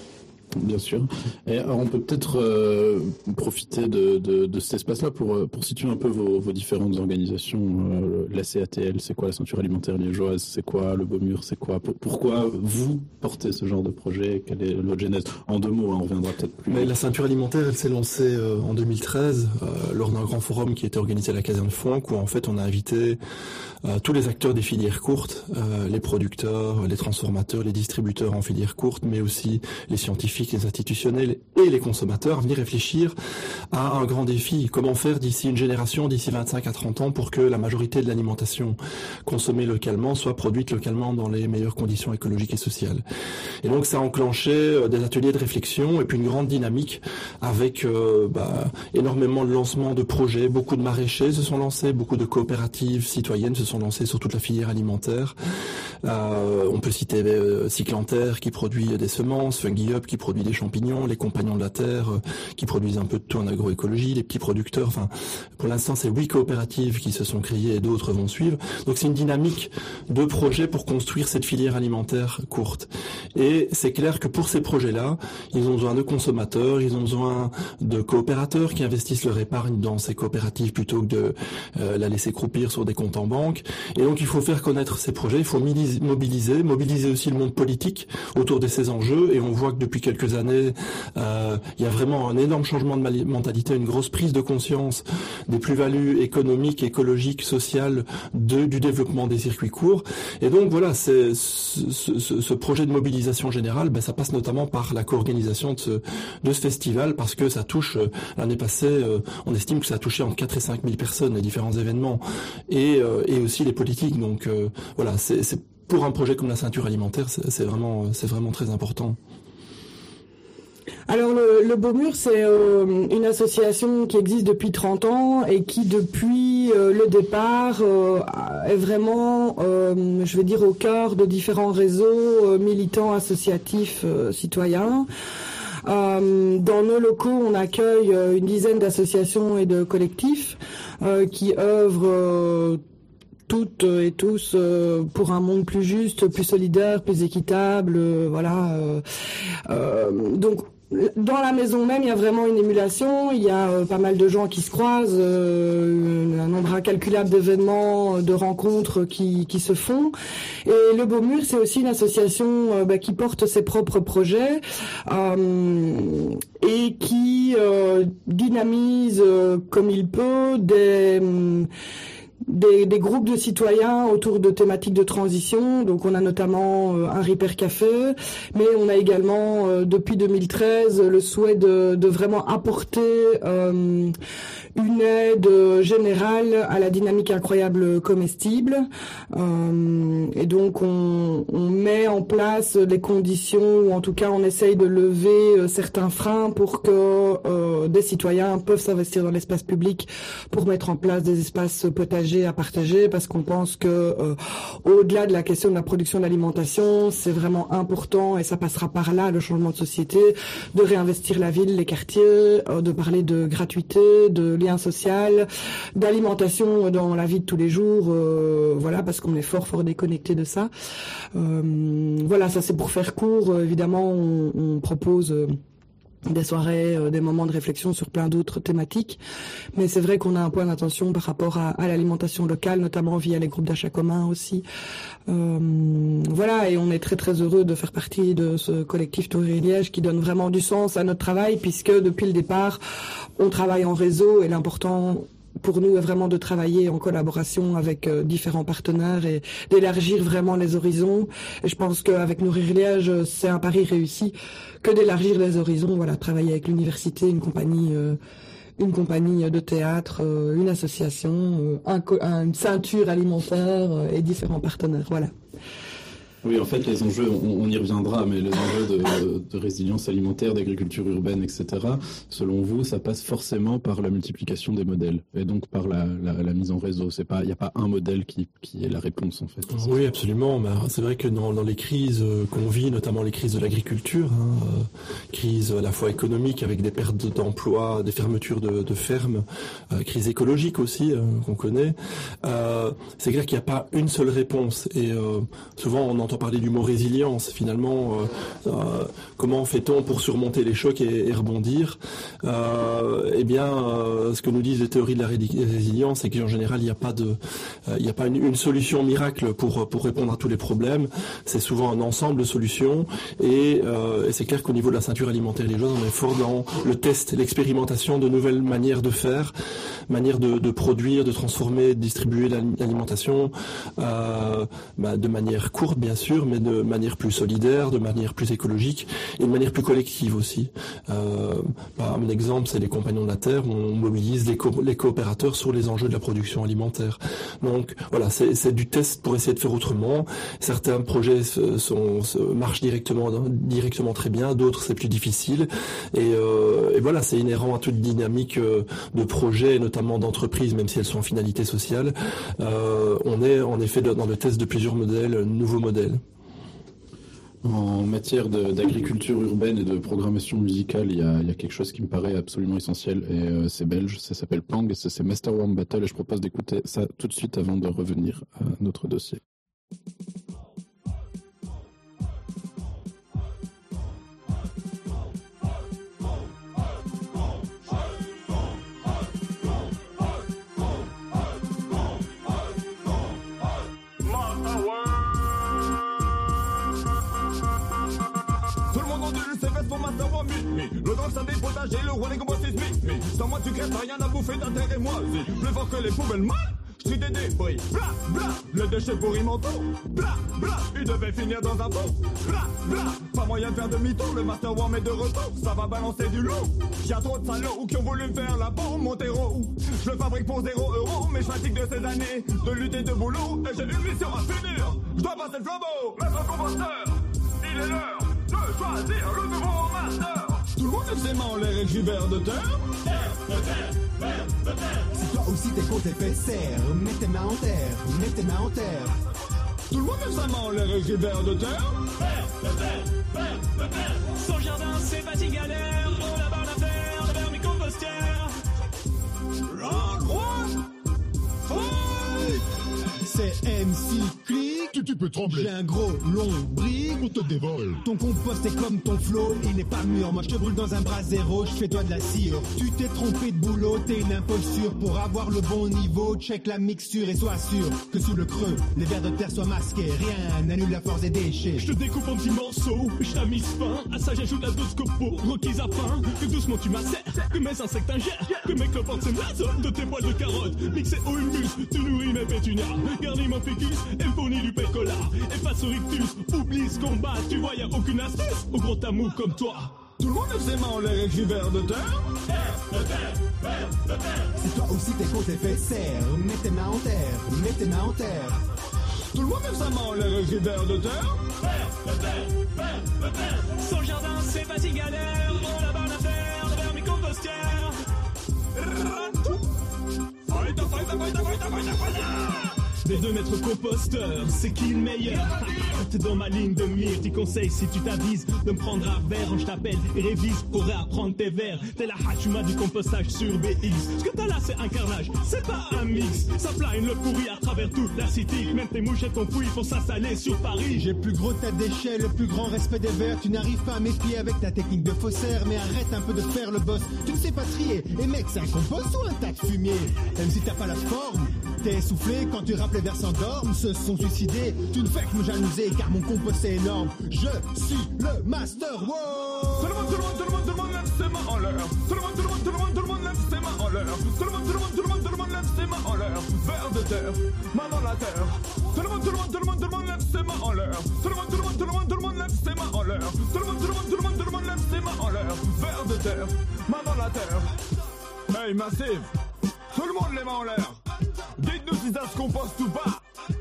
Bien sûr. Et alors on peut peut-être euh, profiter de, de, de cet espace-là pour, pour situer un peu vos, vos différentes organisations. Euh, la C A T L, c'est quoi la ceinture alimentaire liégeoise? C'est quoi le Baumur? C'est quoi pour, Pourquoi vous portez ce genre de projet? Quelle est votre genèse? En deux mots, hein, on reviendra peut-être plus. Mais la ceinture alimentaire, elle s'est lancée euh, en deux mille treize euh, lors d'un grand forum qui était organisé à la caserne Fonck, où en fait on a invité euh, tous les acteurs des filières courtes, euh, les producteurs, les transformateurs, les distributeurs en filières courtes, mais aussi les scientifiques, les institutionnels et les consommateurs à venir réfléchir à un grand défi. Comment faire d'ici une génération, d'ici vingt-cinq à trente ans, pour que la majorité de l'alimentation consommée localement soit produite localement dans les meilleures conditions écologiques et sociales. Et donc ça a enclenché euh, des ateliers de réflexion et puis une grande dynamique avec euh, bah, énormément de lancements de projets. Beaucoup de maraîchers se sont lancés, beaucoup de coopératives citoyennes se sont lancées sur toute la filière alimentaire. Euh, on peut citer euh, Cyclanterre qui produit des semences, Fungi Up qui produit des champignons, les Compagnons de la Terre euh, qui produisent un peu de tout en agroécologie, les petits producteurs. Enfin, pour l'instant, c'est huit coopératives qui se sont créées et d'autres vont suivre. Donc c'est une dynamique de projets pour construire cette filière alimentaire courte. Et c'est clair que pour ces projets-là, ils ont besoin de consommateurs, ils ont besoin de coopérateurs qui investissent leur épargne dans ces coopératives plutôt que de euh, la laisser croupir sur des comptes en banque. Et donc il faut faire connaître ces projets, il faut mobiliser, mobiliser aussi le monde politique autour de ces enjeux. Et on voit que depuis quelques années, euh, il y a vraiment un énorme changement de mentalité, une grosse prise de conscience des plus-values économiques, écologiques, sociales de, du développement des circuits courts. Et donc voilà, c'est, ce, ce, ce projet de mobilisation générale, ben, ça passe notamment par la co-organisation de ce, de ce festival, parce que ça touche, l'année passée, euh, on estime que ça a touché entre quatre et cinq mille personnes, les différents événements, et, euh, et aussi les politiques. Donc euh, voilà, c'est, c'est pour un projet comme la ceinture alimentaire, c'est, c'est vraiment, c'est vraiment très important. Alors le, le Beau Mur, c'est euh, une association qui existe depuis trente ans et qui depuis euh, le départ euh, est vraiment, euh, je vais dire, au cœur de différents réseaux euh, militants, associatifs, euh, citoyens. Euh, dans nos locaux, on accueille euh, une dizaine d'associations et de collectifs euh, qui œuvrent euh, toutes et tous euh, pour un monde plus juste, plus solidaire, plus équitable, euh, voilà. Euh, euh, donc dans la maison même, il y a vraiment une émulation, il y a euh, pas mal de gens qui se croisent, euh, un nombre incalculable d'événements, de rencontres qui, qui se font. Et le Beau Mur, c'est aussi une association euh, bah, qui porte ses propres projets euh, et qui euh, dynamise euh, comme il peut des... Des, des groupes de citoyens autour de thématiques de transition. Donc on a notamment euh, un Repair Café, mais on a également euh, depuis deux mille treize le souhait de, de vraiment apporter euh, une aide générale à la dynamique incroyable comestible. Euh, et donc on, on met en place des conditions, ou en tout cas on essaye de lever euh, certains freins pour que euh, des citoyens peuvent s'investir dans l'espace public pour mettre en place des espaces potagers à partager, parce qu'on pense que euh, au-delà de la question de la production d'alimentation, c'est vraiment important, et ça passera par là, le changement de société, de réinvestir la ville, les quartiers, euh, de parler de gratuité, de lien social, d'alimentation dans la vie de tous les jours, euh, voilà, parce qu'on est fort fort déconnecté de ça. Euh, voilà, ça c'est pour faire court. Évidemment, on, on propose euh, des soirées, euh, des moments de réflexion sur plein d'autres thématiques. Mais c'est vrai qu'on a un point d'attention par rapport à, à l'alimentation locale, notamment via les groupes d'achat communs aussi. Euh, voilà, et on est très très heureux de faire partie de ce collectif Toury-Liège qui donne vraiment du sens à notre travail, puisque depuis le départ, on travaille en réseau, et l'important pour nous est vraiment de travailler en collaboration avec euh, différents partenaires et d'élargir vraiment les horizons. Et je pense qu'avec Nourrir Liège, c'est un pari réussi que d'élargir les horizons. Voilà, travailler avec l'université, une compagnie, euh, une compagnie de théâtre, euh, une association, euh, un co- un, une ceinture alimentaire euh, et différents partenaires. Voilà. Oui, en fait, les enjeux, on, on y reviendra, mais les enjeux de, de résilience alimentaire, d'agriculture urbaine, et cetera, selon vous, ça passe forcément par la multiplication des modèles, et donc par la, la, la mise en réseau. C'est pas, il n'y a pas un modèle qui, qui est la réponse, en fait. Oui, absolument. Mais c'est vrai que dans, dans les crises qu'on vit, notamment les crises de l'agriculture, hein, euh, crise à la fois économique avec des pertes d'emplois, des fermetures de, de fermes, euh, crise écologique aussi, euh, qu'on connaît, euh, c'est clair qu'il n'y a pas une seule réponse. Et euh, souvent, on entend parler du mot résilience. Finalement, euh, euh, comment fait-on pour surmonter les chocs et, et rebondir? euh, Eh bien, euh, ce que nous disent les théories de la résilience, c'est qu'en général, il n'y a pas de, euh, il n'y a pas une, une solution miracle pour pour répondre à tous les problèmes. C'est souvent un ensemble de solutions, et, euh, et c'est clair qu'au niveau de la ceinture alimentaire liégeoise, on est fort dans le test, l'expérimentation de nouvelles manières de faire, manières de, de produire, de transformer, de distribuer l'alimentation, euh, bah, de manière courte, bien sûr, mais de manière plus solidaire, de manière plus écologique et de manière plus collective aussi. Euh, bah, un exemple, c'est les Compagnons de la Terre, où on mobilise les, co- les coopérateurs sur les enjeux de la production alimentaire. Donc voilà, c'est, c'est du test pour essayer de faire autrement. Certains projets se, sont, se marchent directement, directement très bien, d'autres c'est plus difficile. Et, euh, et voilà, c'est inhérent à toute dynamique euh, de projet, notamment d'entreprise, même si elles sont en finalité sociale. Euh, on est en effet dans le test de plusieurs modèles, nouveaux modèles. En matière de, d'agriculture urbaine et de programmation musicale, il y, a, il y a quelque chose qui me paraît absolument essentiel, et euh, c'est belge, ça s'appelle Pang, et c'est, c'est Masterworm Battle, et je propose d'écouter ça tout de suite avant de revenir à notre dossier. Le grand ça des potagers, le rouling comme moi c'est Smith. Sans moi tu crèves, t'as rien à bouffer d'intérêt moi. Plus fort que les poubelles mal, j'suis des débris. Bla bla, le déchet pourri mentaux. Bla bla, il devait finir dans un pot. Bla bla, pas moyen de faire demi-tour, le Masterworm est de retour. Ça va balancer du lourd. Y'a trop de salauds qui ont voulu me faire la bombe, mon terreau. Je le fabrique pour zéro euro, mais je fatigue de ces années de lutter de boulot. Et j'ai une mission à finir, je dois passer le flambeau. Maître composteur, il est l'heure de choisir le nouveau master. Tout le monde lève ses mains en l'air et crie vers de terre. Si toi aussi t'es con, t'es fait serre, mets tes mains en terre, mets tes mains en terre. Tout le monde lève sa main en l'air et crie vers de terre. Son jardin c'est pas si galère, on a barre d'affaires, de vermicompostière. Round one, fight. C'est M C Click. Tu, tu peux trembler. J'ai un gros long brique. On te dévole. Ton compost est comme ton flot, il n'est pas mûr. Moi je te brûle dans un brasero, je fais toi de la cire. Tu t'es trompé de boulot, t'es une imposture. Pour avoir le bon niveau, check la mixture et sois sûr que sous le creux, les vers de terre soient masqués. Rien n'annule la force des déchets. Je te découpe en petits morceaux, je tamise fin. À ça j'ajoute la dose copo, requise à pain. Que doucement tu macères, que mes insectes ingèrent. Que mes cloportes c'est l'azote de tes poils de carotte. Mixé au humus, tu nourris mes pétunias. Garnis mon ficus et fournis du pécola. Et face au rictus, oublie ce combat. Tu vois y'a aucune astuce au gros tamou comme toi. Tout le monde lève ses mains en l'air et crie vers de terre. Si toi aussi t'es con, t'es fait serre, mets tes mains en terre, mets tes mains en terre. Tout le monde lève sa main en l'air et crie vers de terre. Son jardin c'est pas si galère, on a barre d'affaires, de vermicompostière. Fight, fight, fight, fight, fight, fight, fight. Des deux mètres composteurs, c'est qui le meilleur? T'es dans ma ligne de mire, t'y conseilles si tu t'avises de me prendre un verre, je t'appelle et révise pour réapprendre tes vers. T'es la hachuma du compostage sur B X. Ce que t'as là c'est un carnage, c'est pas un mix. Ça plane le pourri à travers toute la city. Même tes mouchettes ton fouille font s'installer sur Paris. J'ai plus gros tas de déchets, le plus grand respect des vers. Tu n'arrives pas à m'épier avec ta technique de faussaire, mais arrête un peu de faire le boss. Tu ne sais pas trier, et mec c'est un compost ou un tas de fumier? Même si t'as pas la forme, t'es essoufflé quand tu rappes les vers s'endorment, se sont suicidés. Tu ne fais que me jalouser car mon compost est énorme. Je suis le master. Wow. Tout le monde, tout le monde, tout le monde, tout le monde lève ses mains en l'air. Tout le monde, tout le monde, tout le monde, tout le monde lève ses mains en l'air. Tout le monde, tout le monde, tout le monde, tout le monde lève ses mains en l'air. Vers de terre, main dans la terre. Tout le monde, tout le monde, tout le monde, tout le monde lève ses mains en l'air. Tout le monde, tout le monde, tout le monde, tout le monde lève ses mains en l'air. Tout le monde, tout le monde, tout le monde, tout le monde lève ses mains en l'air. Vers de terre, main dans la terre. Hey Massive, tout le monde les mains en l'air. Dites-nous si ça se composte ou pas.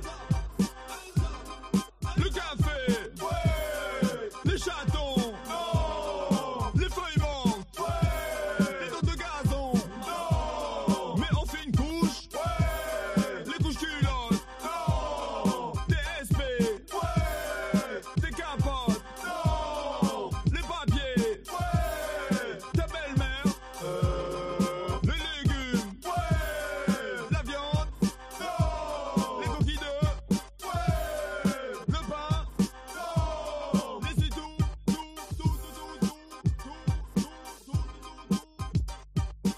Le café, ouais. Les chatons, non. Les feuilles mortes, ouais. Les dos de gazon, non. Mais on fait une couche, ouais. Les couches culottes, non. Des S P, ouais. Des capotes, non. Les papiers, ouais. Ta belle-mère, euh. Les légumes, ouais. La viande, non. Les coquilles d'œufs, ouais. Le pain, non. Les tout, tout, tout, tout, tout, tout, tout, tout, tout, tout.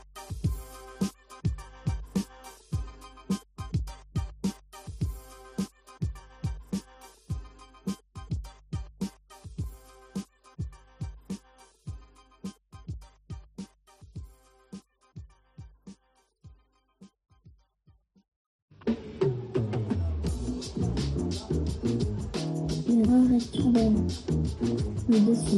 L'erreur reste urbaine. Le dossier.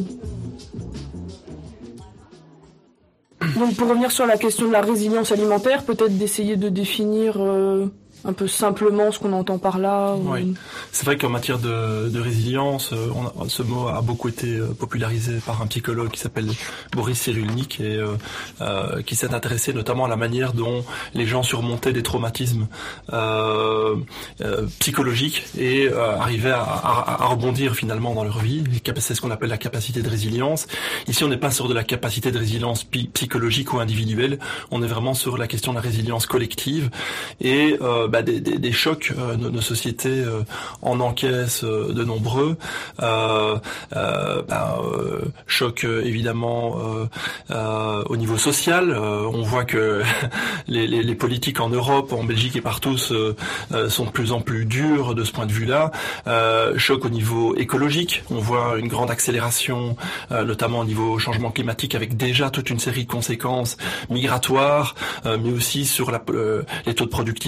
Donc pour revenir sur la question de la résilience alimentaire, peut-être d'essayer de définir euh, un peu simplement ce qu'on entend par là. Ou... Oui, c'est vrai qu'en matière de, de résilience, on a, ce mot a beaucoup été popularisé par un psychologue qui s'appelle Boris Cyrulnik et euh, euh, qui s'est intéressé notamment à la manière dont les gens surmontaient des traumatismes euh, euh, psychologiques et euh, arrivaient à, à, à rebondir finalement dans leur vie. C'est ce qu'on appelle la capacité de résilience. Ici, on n'est pas sur de la capacité de résilience psychologique ou individuelle, on est vraiment sur la question de la résilience collective et euh, bah, des, des, des chocs. Euh, nos, nos sociétés euh, en encaissent euh, de nombreux. Euh, euh, bah, euh, choc euh, évidemment euh, euh, au niveau social. Euh, on voit que les, les, les politiques en Europe, en Belgique et partout euh, euh, sont de plus en plus dures de ce point de vue-là. Euh, choc au niveau écologique. On voit une grande accélération, euh, notamment au niveau changement climatique, avec déjà toute une série de conséquences migratoires, euh, mais aussi sur la, euh, les taux de productivité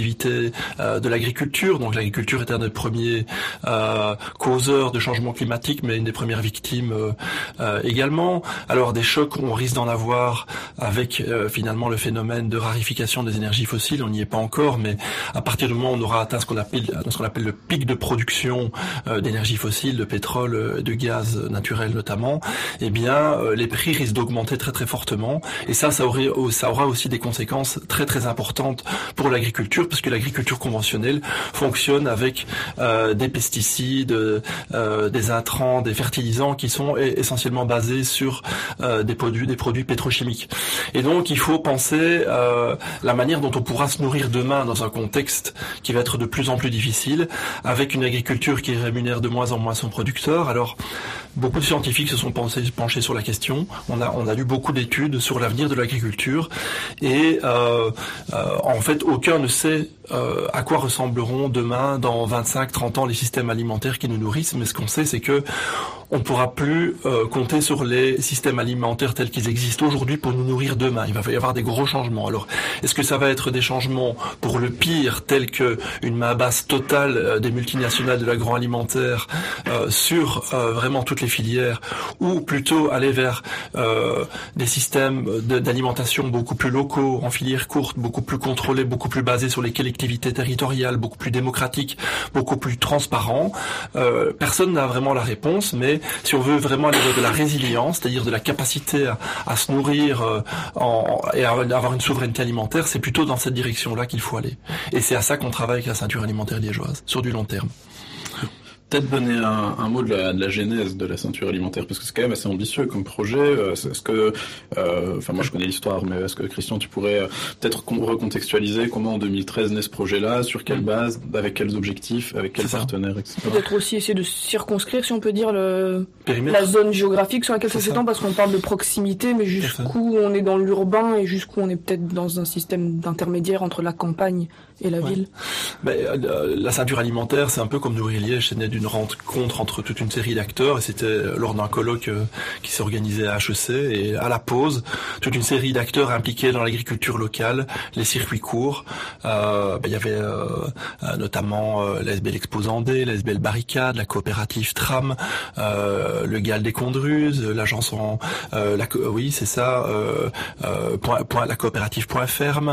parler euh, de l'agriculture. Donc l'agriculture est un des premiers euh, causeurs de changement climatique, mais une des premières victimes euh, euh, également. Alors des chocs, on risque d'en avoir avec euh, finalement le phénomène de rarification des énergies fossiles. On n'y est pas encore, mais à partir du moment où on aura atteint ce qu'on appelle, ce qu'on appelle le pic de production euh, d'énergie fossile, de pétrole, euh, de gaz naturel notamment, eh bien euh, les prix risquent d'augmenter très très fortement. Et ça, ça, aurait, ça aura aussi des conséquences très très importantes pour l'agriculture, parce que l'agriculture conventionnelle fonctionne avec euh, des pesticides, euh, des intrants, des fertilisants qui sont essentiellement basés sur euh, des produits, des produits pétrochimiques. Et donc, il faut penser euh, la manière dont on pourra se nourrir demain dans un contexte qui va être de plus en plus difficile, avec une agriculture qui rémunère de moins en moins son producteur. Alors, beaucoup de scientifiques se sont pensés, penchés sur la question. On a, on a lu beaucoup d'études sur l'avenir de l'agriculture et euh, euh, en fait, aucun ne sait euh, à quoi ressembleront demain, dans vingt-cinq trente ans, les systèmes alimentaires qui nous nourrissent. Mais ce qu'on sait, c'est que on ne pourra plus euh, compter sur les systèmes alimentaires tels qu'ils existent aujourd'hui pour nous nourrir demain. Il va y avoir des gros changements. Alors, est-ce que ça va être des changements pour le pire, tels que une main basse totale euh, des multinationales de l'agroalimentaire euh, sur euh, vraiment toutes les filières, ou plutôt aller vers euh, des systèmes de, d'alimentation beaucoup plus locaux, en filières courtes, beaucoup plus contrôlés, beaucoup plus basés sur les collectivités territoriales, beaucoup plus démocratiques, beaucoup plus transparents. Euh, personne n'a vraiment la réponse, mais si on veut vraiment aller vers de la résilience, c'est-à-dire de la capacité à, à se nourrir euh, en, et à avoir une souveraineté alimentaire, c'est plutôt dans cette direction-là qu'il faut aller. Et c'est à ça qu'on travaille avec la ceinture alimentaire liégeoise, sur du long terme. Peut-être donner un, un mot de la, de la genèse de la ceinture alimentaire, parce que c'est quand même assez ambitieux comme projet. Euh, est-ce que, euh, enfin moi je connais l'histoire, mais est-ce que Christian, tu pourrais euh, peut-être recontextualiser comment en deux mille treize naît ce projet-là, sur quelle base, avec quels objectifs, avec quels partenaires, et cetera. Peut-être aussi essayer de circonscrire, si on peut dire, le la zone géographique sur laquelle ça s'étend, parce qu'on parle de proximité, mais jusqu'où on est dans l'urbain et jusqu'où on est peut-être dans un système d'intermédiaire entre la campagne et la ouais. ville. Ben, euh, la ceinture alimentaire, c'est un peu comme nourrir Liège, c'est né d'une rencontre entre toute une série d'acteurs, et c'était lors d'un colloque euh, qui s'est organisé à H E C, et à la pause, toute une série d'acteurs impliqués dans l'agriculture locale, les circuits courts. Euh, ben, il y avait euh, euh, notamment euh, l'A S B L Exposant D, l'A S B L Barricade, la coopérative Tram, euh, le G A L des Condruzes, l'agence en, euh, la, oui c'est ça, euh, euh, point, point, la coopérative Point Ferme.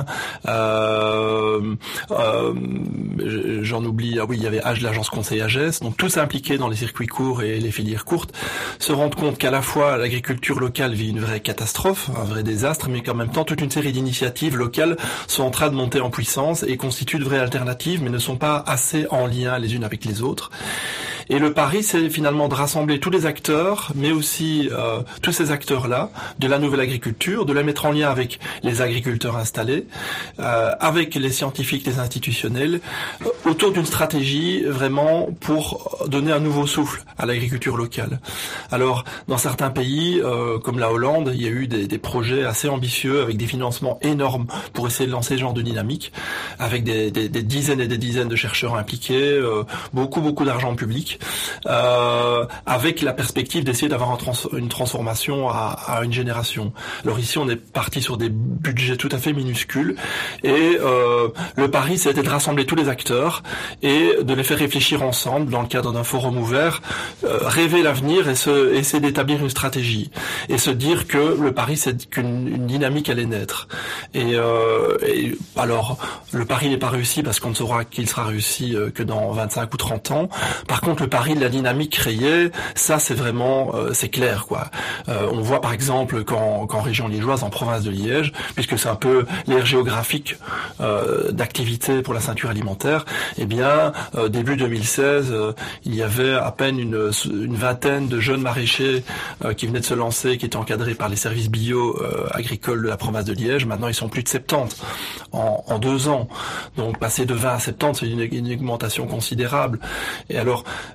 Euh, Euh, j'en oublie, ah oui, il y avait H, l'agence Conseil A G E S, donc tous impliqués dans les circuits courts et les filières courtes, se rendent compte qu'à la fois l'agriculture locale vit une vraie catastrophe, un vrai désastre, mais qu'en même temps toute une série d'initiatives locales sont en train de monter en puissance et constituent de vraies alternatives, mais ne sont pas assez en lien les unes avec les autres. Et le pari, c'est finalement de rassembler tous les acteurs, mais aussi euh, tous ces acteurs-là, de la nouvelle agriculture, de la mettre en lien avec les agriculteurs installés, euh, avec les scientifiques, les institutionnels, euh, autour d'une stratégie vraiment pour donner un nouveau souffle à l'agriculture locale. Alors, dans certains pays, euh, comme la Hollande, il y a eu des, des projets assez ambitieux, avec des financements énormes pour essayer de lancer ce genre de dynamique, avec des, des, des dizaines et des dizaines de chercheurs impliqués, euh, beaucoup, beaucoup d'argent public, Euh, avec la perspective d'essayer d'avoir un trans- une transformation à, à une génération. Alors ici, on est parti sur des budgets tout à fait minuscules, et euh, le pari, c'était de rassembler tous les acteurs et de les faire réfléchir ensemble dans le cadre d'un forum ouvert, euh, rêver l'avenir et se, essayer d'établir une stratégie, et se dire que le pari, c'est qu'une une dynamique allait naître. Et, euh, et alors, le pari n'est pas réussi parce qu'on ne saura qu'il sera réussi que dans vingt-cinq ou trente ans. Par contre, le pari de la dynamique créée, ça c'est vraiment, euh, c'est clair quoi. Euh, on voit par exemple qu'en, qu'en région liégeoise, en province de Liège, puisque c'est un peu l'aire géographique euh, d'activité pour la ceinture alimentaire, eh bien euh, début deux mille seize, euh, il y avait à peine une, une vingtaine de jeunes maraîchers euh, qui venaient de se lancer, qui étaient encadrés par les services bio euh, agricoles de la province de Liège. Maintenant, ils sont plus de soixante-dix en, en deux ans. Donc passer de vingt à soixante-dix, c'est une, une augmentation considérable. Et alors,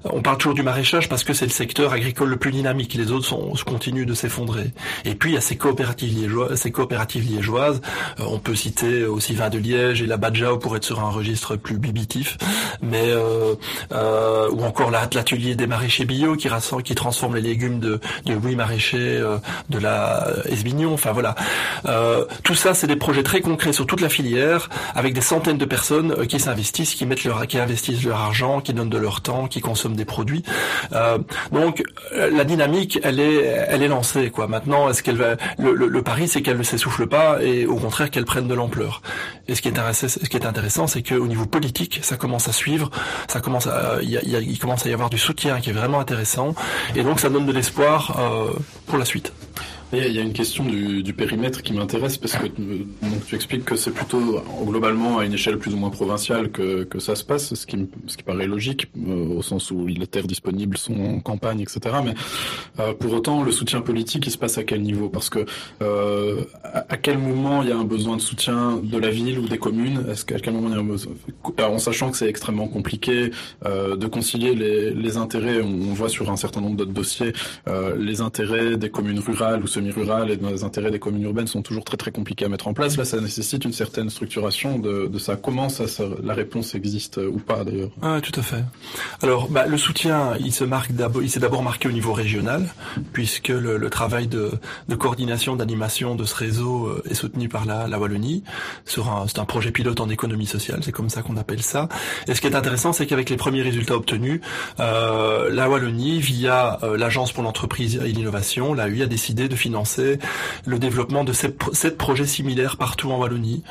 on parle toujours du maraîchage parce que c'est le secteur agricole le plus dynamique. Les autres sont, continuent de s'effondrer. Et puis il y a ces coopératives liégeoises. Ces coopératives liégeoises. Euh, on peut citer aussi Vin de Liège et la Badjao pour être sur un registre plus bibitif, mais euh, euh, ou encore l'atelier des maraîchers bio qui, qui transforme les légumes de, de Louis Maraîcher, euh, de la Esbignon. Enfin voilà, euh, tout ça c'est des projets très concrets sur toute la filière avec des centaines de personnes euh, qui s'investissent, qui mettent leur, qui investissent leur argent, qui donnent de leur temps, qui consomment des produits. Euh, donc la dynamique, elle est, elle est lancée quoi. Maintenant, est-ce qu'elle va, le, le, le pari, c'est qu'elle ne s'essouffle pas et au contraire qu'elle prenne de l'ampleur. Et ce qui est intéressant, ce qui est intéressant, c'est qu'au niveau politique, ça commence à suivre, ça commence à, il y a, il commence à y avoir du soutien qui est vraiment intéressant, et donc ça donne de l'espoir euh, pour la suite. Il y a une question du, du périmètre qui m'intéresse parce que donc, tu expliques que c'est plutôt globalement à une échelle plus ou moins provinciale que, que ça se passe, ce qui, ce qui paraît logique euh, au sens où les terres disponibles sont en campagne, et cetera. Mais euh, pour autant, le soutien politique, il se passe à quel niveau? Parce que euh, à, à quel moment il y a un besoin de soutien de la ville ou des communes? Est-ce qu'à quel moment il y a un besoin, en sachant que c'est extrêmement compliqué euh, de concilier les, les intérêts, on, on voit sur un certain nombre d'autres dossiers euh, les intérêts des communes rurales ou semi-rurales et les intérêts des communes urbaines sont toujours très très compliqués à mettre en place. Là, ça nécessite une certaine structuration de, de ça. Comment ça, ça, la réponse existe ou pas d'ailleurs? Ah, tout à fait. Alors, bah, le soutien, il se marque d'abord, il s'est d'abord marqué au niveau régional, puisque le, le travail de, de coordination, d'animation de ce réseau euh, est soutenu par la, la Wallonie. Sur un, c'est un projet pilote en économie sociale, c'est comme ça qu'on appelle ça. Et ce qui est intéressant, c'est qu'avec les premiers résultats obtenus, euh, la Wallonie, via euh, l'Agence pour l'entreprise et l'innovation, l'A U I, a décidé de financer le développement de sept, sept projets similaires partout en Wallonie.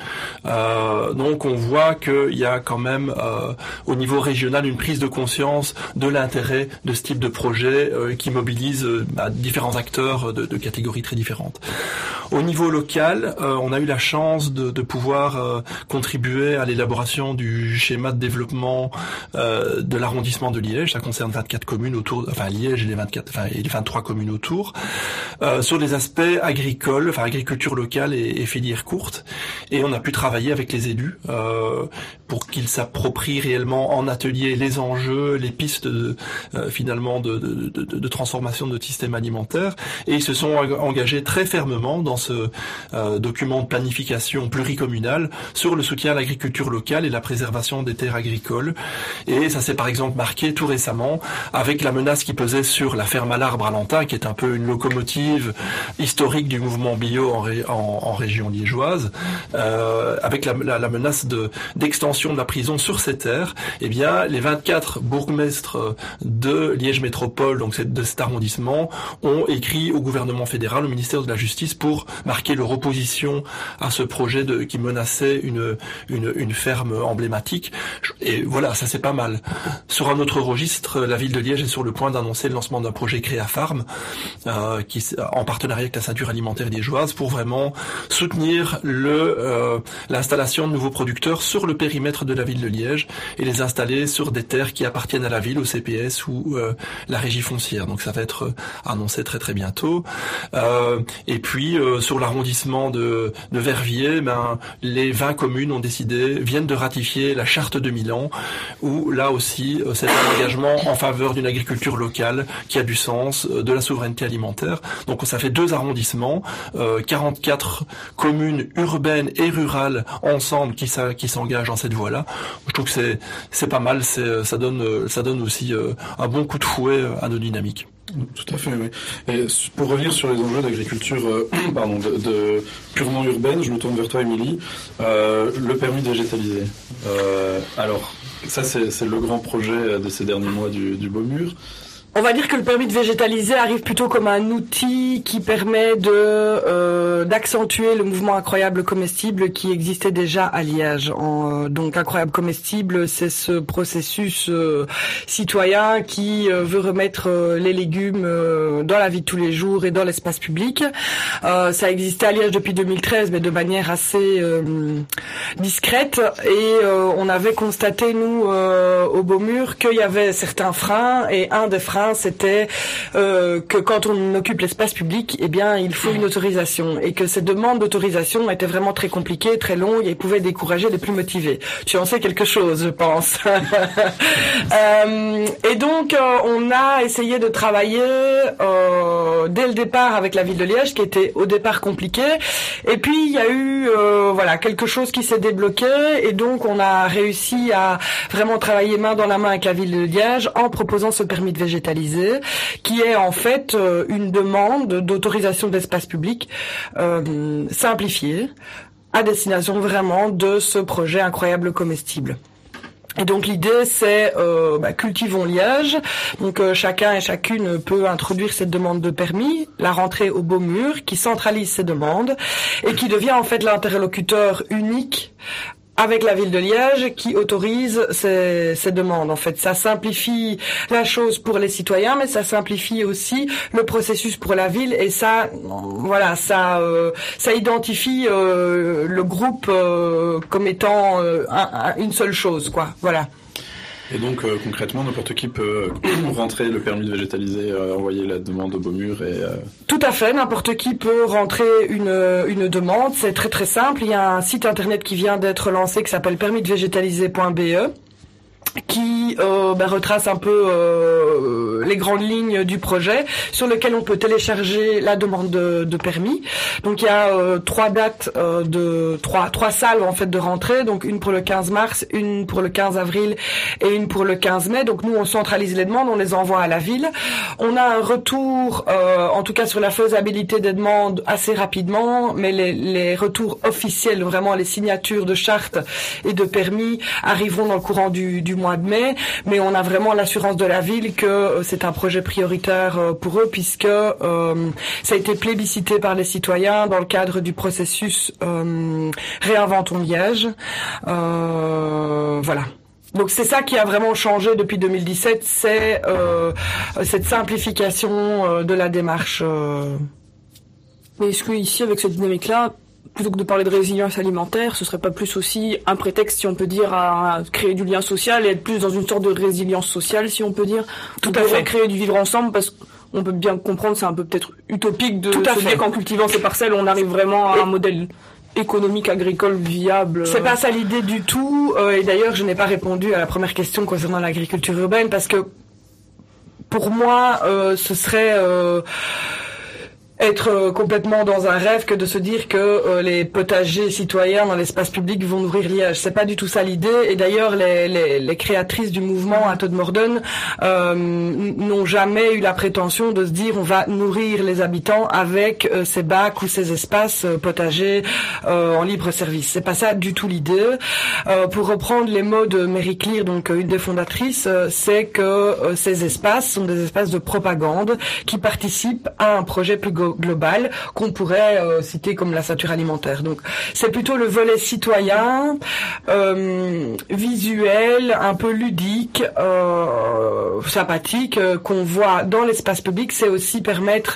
Euh, donc on voit qu'il y a quand même euh, au niveau régional une prise de conscience de l'intérêt de ce type de projet euh, qui mobilise euh, bah, différents acteurs de, de catégories très différentes. Au niveau local, euh, on a eu la chance de, de pouvoir euh, contribuer à l'élaboration du schéma de développement euh, de l'arrondissement de Liège. Ça concerne vingt-quatre communes autour, enfin Liège et les vingt-quatre, enfin et les vingt-trois communes autour, euh, sur les aspects agricoles, enfin agriculture locale et, et filière courte. Et on a pu travailler avec les élus euh, pour qu'ils s'approprient réellement en atelier les enjeux, les pistes de, euh, finalement de, de, de, de transformation de notre système alimentaire. Et ils se sont engagés très fermement dans ce euh, document de planification pluricommunale sur le soutien à l'agriculture locale et la préservation des terres agricoles. Et ça s'est par exemple marqué tout récemment avec la menace qui pesait sur la ferme à l'arbre à Lantin, qui est un peu une locomotive historique du mouvement bio en, ré, en, en région liégeoise, euh, avec la, la, la menace de d'extension de la prison sur ces terres. Eh bien, les vingt-quatre bourgmestres de Liège Métropole, donc de cet arrondissement, ont écrit au gouvernement fédéral, au ministère de la Justice, pour marquer leur opposition à ce projet de, qui menaçait une, une, une ferme emblématique. Et voilà, ça c'est pas mal. Sur un autre registre, la ville de Liège est sur le point d'annoncer le lancement d'un projet Créafarm, euh, qui, en partenariat avec la ceinture alimentaire liégeoise, pour vraiment soutenir le euh, l'installation de nouveaux producteurs sur le périmètre de la ville de Liège et les installer sur des terres qui appartiennent à la ville, au C P S ou euh, la régie foncière. Donc ça va être annoncé très très bientôt. Euh, et puis euh, sur l'arrondissement de, de Verviers, ben, les vingt communes ont décidé, viennent de ratifier la charte de Milan, où là aussi euh, c'est un engagement en faveur d'une agriculture locale qui a du sens, euh, de la souveraineté alimentaire. Donc ça fait deux arrondissements, euh, quarante-quatre communes urbaines et rurales ensemble qui, ça, qui s'engagent dans cette voie-là. Je trouve que c'est, c'est pas mal, c'est, ça donne, ça donne aussi euh, un bon coup de fouet à nos dynamiques. Tout à fait, oui. Et pour revenir sur les enjeux d'agriculture, euh, pardon, de, de purement urbaine, je me tourne vers toi, Émilie. Euh, le permis de végétaliser. Euh, alors, ça, c'est, c'est le grand projet de ces derniers mois du, du Baumur. On va dire que le permis de végétaliser arrive plutôt comme un outil qui permet de euh, d'accentuer le mouvement Incroyable Comestible qui existait déjà à Liège. En, euh, donc Incroyable Comestible, c'est ce processus euh, citoyen qui euh, veut remettre euh, les légumes euh, dans la vie de tous les jours et dans l'espace public. Euh, ça existait à Liège depuis deux mille treize, mais de manière assez euh, discrète. Et euh, on avait constaté, nous, euh, au Baumur, qu'il y avait certains freins, et un des freins terrain, c'était euh, que quand on occupe l'espace public, eh bien, il faut une autorisation et que ces demandes d'autorisation étaient vraiment très compliquées, très longues et pouvaient décourager les plus motivés. Tu en sais quelque chose, je pense. euh, et donc, euh, on a essayé de travailler euh, dès le départ avec la ville de Liège, qui était au départ compliqué. Et puis, il y a eu euh, voilà quelque chose qui s'est débloqué et donc on a réussi à vraiment travailler main dans la main avec la ville de Liège en proposant ce permis de végétaliser, qui est en fait euh, une demande d'autorisation d'espace public euh, simplifiée à destination vraiment de ce projet incroyable comestible. Et donc l'idée c'est euh, bah, cultivons Liège. Donc euh, chacun et chacune peut introduire cette demande de permis, la rentrer au Baumur, qui centralise ces demandes et qui devient en fait l'interlocuteur unique avec la ville de Liège qui autorise ces, ces demandes. En fait, ça simplifie la chose pour les citoyens, mais ça simplifie aussi le processus pour la ville et ça, voilà, ça, euh, ça identifie euh, le groupe euh, comme étant euh, un, un, une seule chose, quoi. Voilà. Et donc euh, concrètement, n'importe qui peut euh, rentrer le permis de végétaliser, euh, envoyer la demande au Baumur et... Euh... Tout à fait, n'importe qui peut rentrer une, une demande, c'est très très simple. Il y a un site internet qui vient d'être lancé qui s'appelle permis de végétaliser point b e qui euh, bah, retrace un peu euh, les grandes lignes du projet, sur lequel on peut télécharger la demande de, de permis. Donc il y a euh, trois dates euh, de trois trois salles en fait de rentrée, donc une pour le quinze mars, une pour le quinze avril et une pour le quinze mai. Donc nous on centralise les demandes, on les envoie à la ville. On a un retour euh, en tout cas sur la faisabilité des demandes assez rapidement, mais les, les retours officiels, vraiment les signatures de charte et de permis arriveront dans le courant du, du mois de mai, mais on a vraiment l'assurance de la ville que euh, c'est un projet prioritaire euh, pour eux, puisque euh, ça a été plébiscité par les citoyens dans le cadre du processus euh, Réinventons Liège. Euh, voilà. Donc c'est ça qui a vraiment changé depuis deux mille dix-sept, c'est euh, cette simplification euh, de la démarche. Euh... Mais est-ce que ici, avec cette dynamique-là, plutôt que de parler de résilience alimentaire, ce serait pas plus aussi un prétexte, si on peut dire, à créer du lien social et être plus dans une sorte de résilience sociale, si on peut dire, tout à fait, créer du vivre ensemble, parce qu'on peut bien comprendre, c'est un peu peut-être utopique de se dire qu'en cultivant ces parcelles, on arrive vraiment à un modèle économique agricole viable. C'est pas ça l'idée du tout, euh, et d'ailleurs je n'ai pas répondu à la première question concernant l'agriculture urbaine, parce que pour moi, euh, ce serait... Euh, être euh, complètement dans un rêve que de se dire que euh, les potagers citoyens dans l'espace public vont nourrir Liège. C'est pas du tout ça l'idée. Et d'ailleurs, les, les, les créatrices du mouvement à Todmorden euh, n'ont jamais eu la prétention de se dire on va nourrir les habitants avec euh, ces bacs ou ces espaces euh, potagers euh, en libre service. C'est pas ça du tout l'idée. Euh, pour reprendre les mots de Mary Clear, donc une des fondatrices, euh, c'est que euh, ces espaces sont des espaces de propagande qui participent à un projet plus global qu'on pourrait euh, citer comme la ceinture alimentaire. Donc c'est plutôt le volet citoyen, euh, visuel, un peu ludique, euh, sympathique euh, qu'on voit dans l'espace public. C'est aussi permettre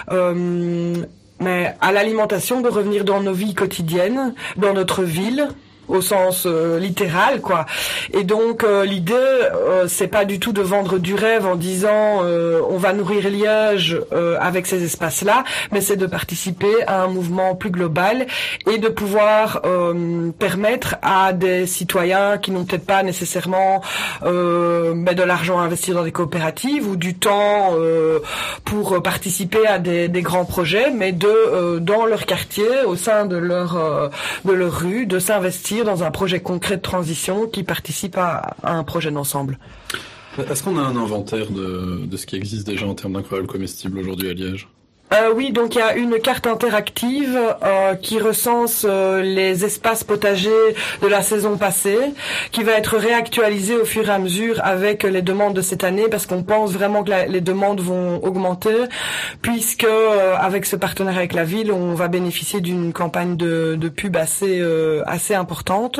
euh, mais à l'alimentation de revenir dans nos vies quotidiennes, dans notre ville, au sens euh, littéral, quoi. Et donc euh, l'idée, euh, c'est pas du tout de vendre du rêve en disant euh, on va nourrir Liège euh, avec ces espaces-là, mais c'est de participer à un mouvement plus global et de pouvoir euh, permettre à des citoyens qui n'ont peut-être pas nécessairement euh, mais de l'argent à investir dans des coopératives ou du temps euh, pour participer à des, des grands projets, mais de euh, dans leur quartier, au sein de leur euh, de leur rue, de s'investir dans un projet concret de transition qui participe à, à un projet d'ensemble. Est-ce qu'on a un inventaire de, de ce qui existe déjà en termes d'incroyables comestibles aujourd'hui à Liège ? Euh, oui, donc il y a une carte interactive euh, qui recense euh, les espaces potagers de la saison passée, qui va être réactualisée au fur et à mesure avec les demandes de cette année, parce qu'on pense vraiment que la, les demandes vont augmenter, puisque euh, avec ce partenariat avec la ville, on va bénéficier d'une campagne de, de pub assez euh, assez importante.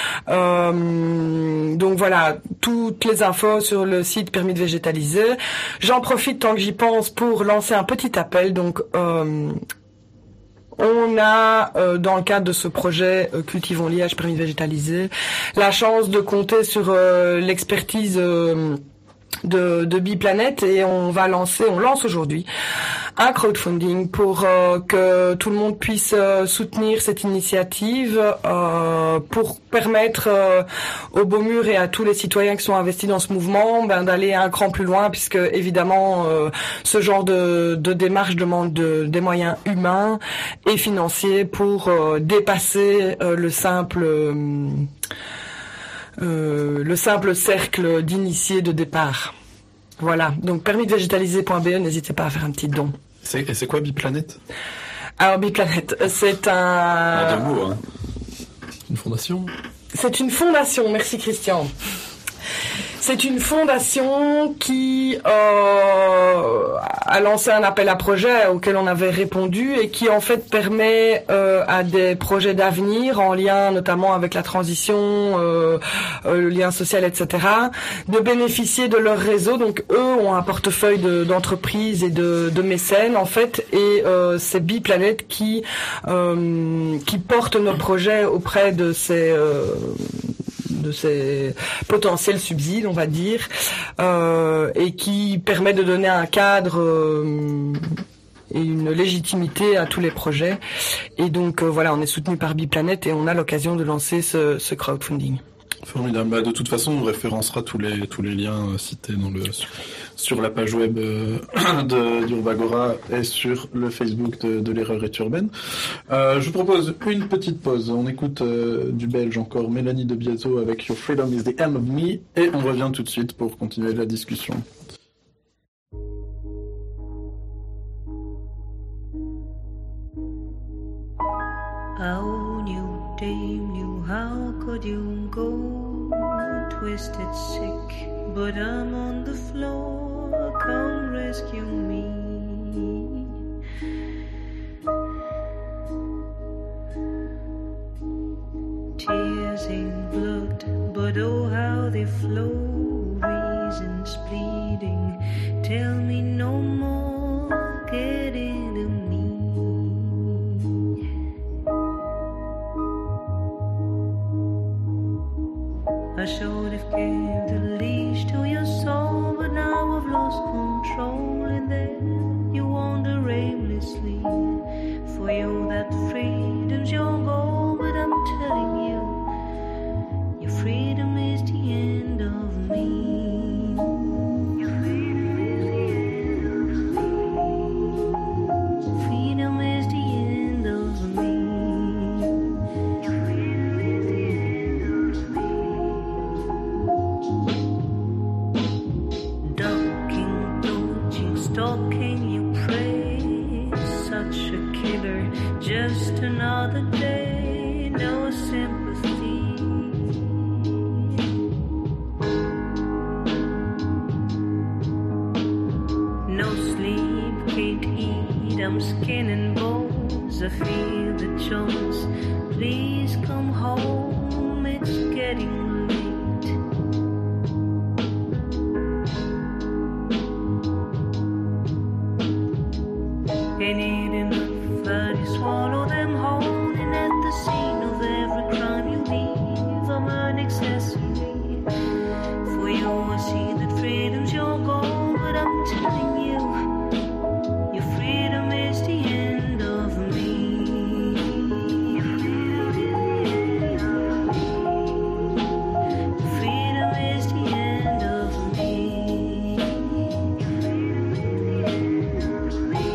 Euh, donc voilà, toutes les infos sur le site Permis de végétaliser. J'en profite tant que j'y pense pour lancer un petit appel. Donc Donc, euh, on a, euh, dans le cadre de ce projet euh, Cultivons Liège, Permis de végétaliser, la chance de compter sur euh, l'expertise euh, de, de Biplanète et on va lancer, on lance aujourd'hui un crowdfunding pour euh, que tout le monde puisse euh, soutenir cette initiative euh, pour permettre euh, au Beaumur et à tous les citoyens qui sont investis dans ce mouvement ben, d'aller un cran plus loin puisque évidemment euh, ce genre de, de démarche demande de, des moyens humains et financiers pour euh, dépasser euh, le simple euh, euh, le simple cercle d'initiés de départ. Voilà, donc permis de végétaliser point b e, n'hésitez pas à faire un petit don. C'est, et c'est quoi Biplanète ? Alors Biplanète, c'est un... Ah, deux mots, hein. Une fondation ? C'est une fondation, merci Christian. C'est une fondation qui euh, a lancé un appel à projet auquel on avait répondu et qui en fait permet euh, à des projets d'avenir en lien notamment avec la transition, euh, euh, le lien social, et cetera, de bénéficier de leur réseau. Donc eux ont un portefeuille de, d'entreprises et de, de mécènes en fait, et euh, c'est Biplanète qui euh, qui porte nos projets auprès de ces euh, de ces potentiels subsides, on va dire, euh, et qui permet de donner un cadre euh, et une légitimité à tous les projets. Et donc euh, voilà, on est soutenu par Biplanète et on a l'occasion de lancer ce, ce crowdfunding. Formidable. Bah, de toute façon, on référencera tous les tous les liens euh, cités dans le sur la page web euh, de d'Urbagora et sur le Facebook de, de l'Erreur est urbaine. Euh, je vous propose une petite pause. On écoute euh, du belge encore Mélanie de Biazo avec Your Freedom is the End of Me et on revient tout de suite pour continuer la discussion. How new dame knew, how could you go twisted sick, but I'm on the floor, come rescue me. Tears ain't blood, but oh how they flow, reasons bleeding, tell me no more, get into me. I should have gave the leash to your soul, but now I've lost control, and then you wander aimlessly. For you that freedom's your goal, but I'm telling you, your freedom is the end of me. Your freedom is the end of me. Freedom is the end of me. Your freedom is the end of me. Ducking, dodging, stalking, you pray, such a killer, just another day, no sympathy. No sleep, can't eat, I'm skin and bones, I feel the jones, please come home, it's getting late. Ain't it enough that you swallow them whole, and at the scene of every crime you leave, I'm an accessory. For you I see that freedom's your goal, but I'm telling you, your freedom is the end of me. Your freedom is the end of me. Your freedom is the end of me. Your freedom is the end of me.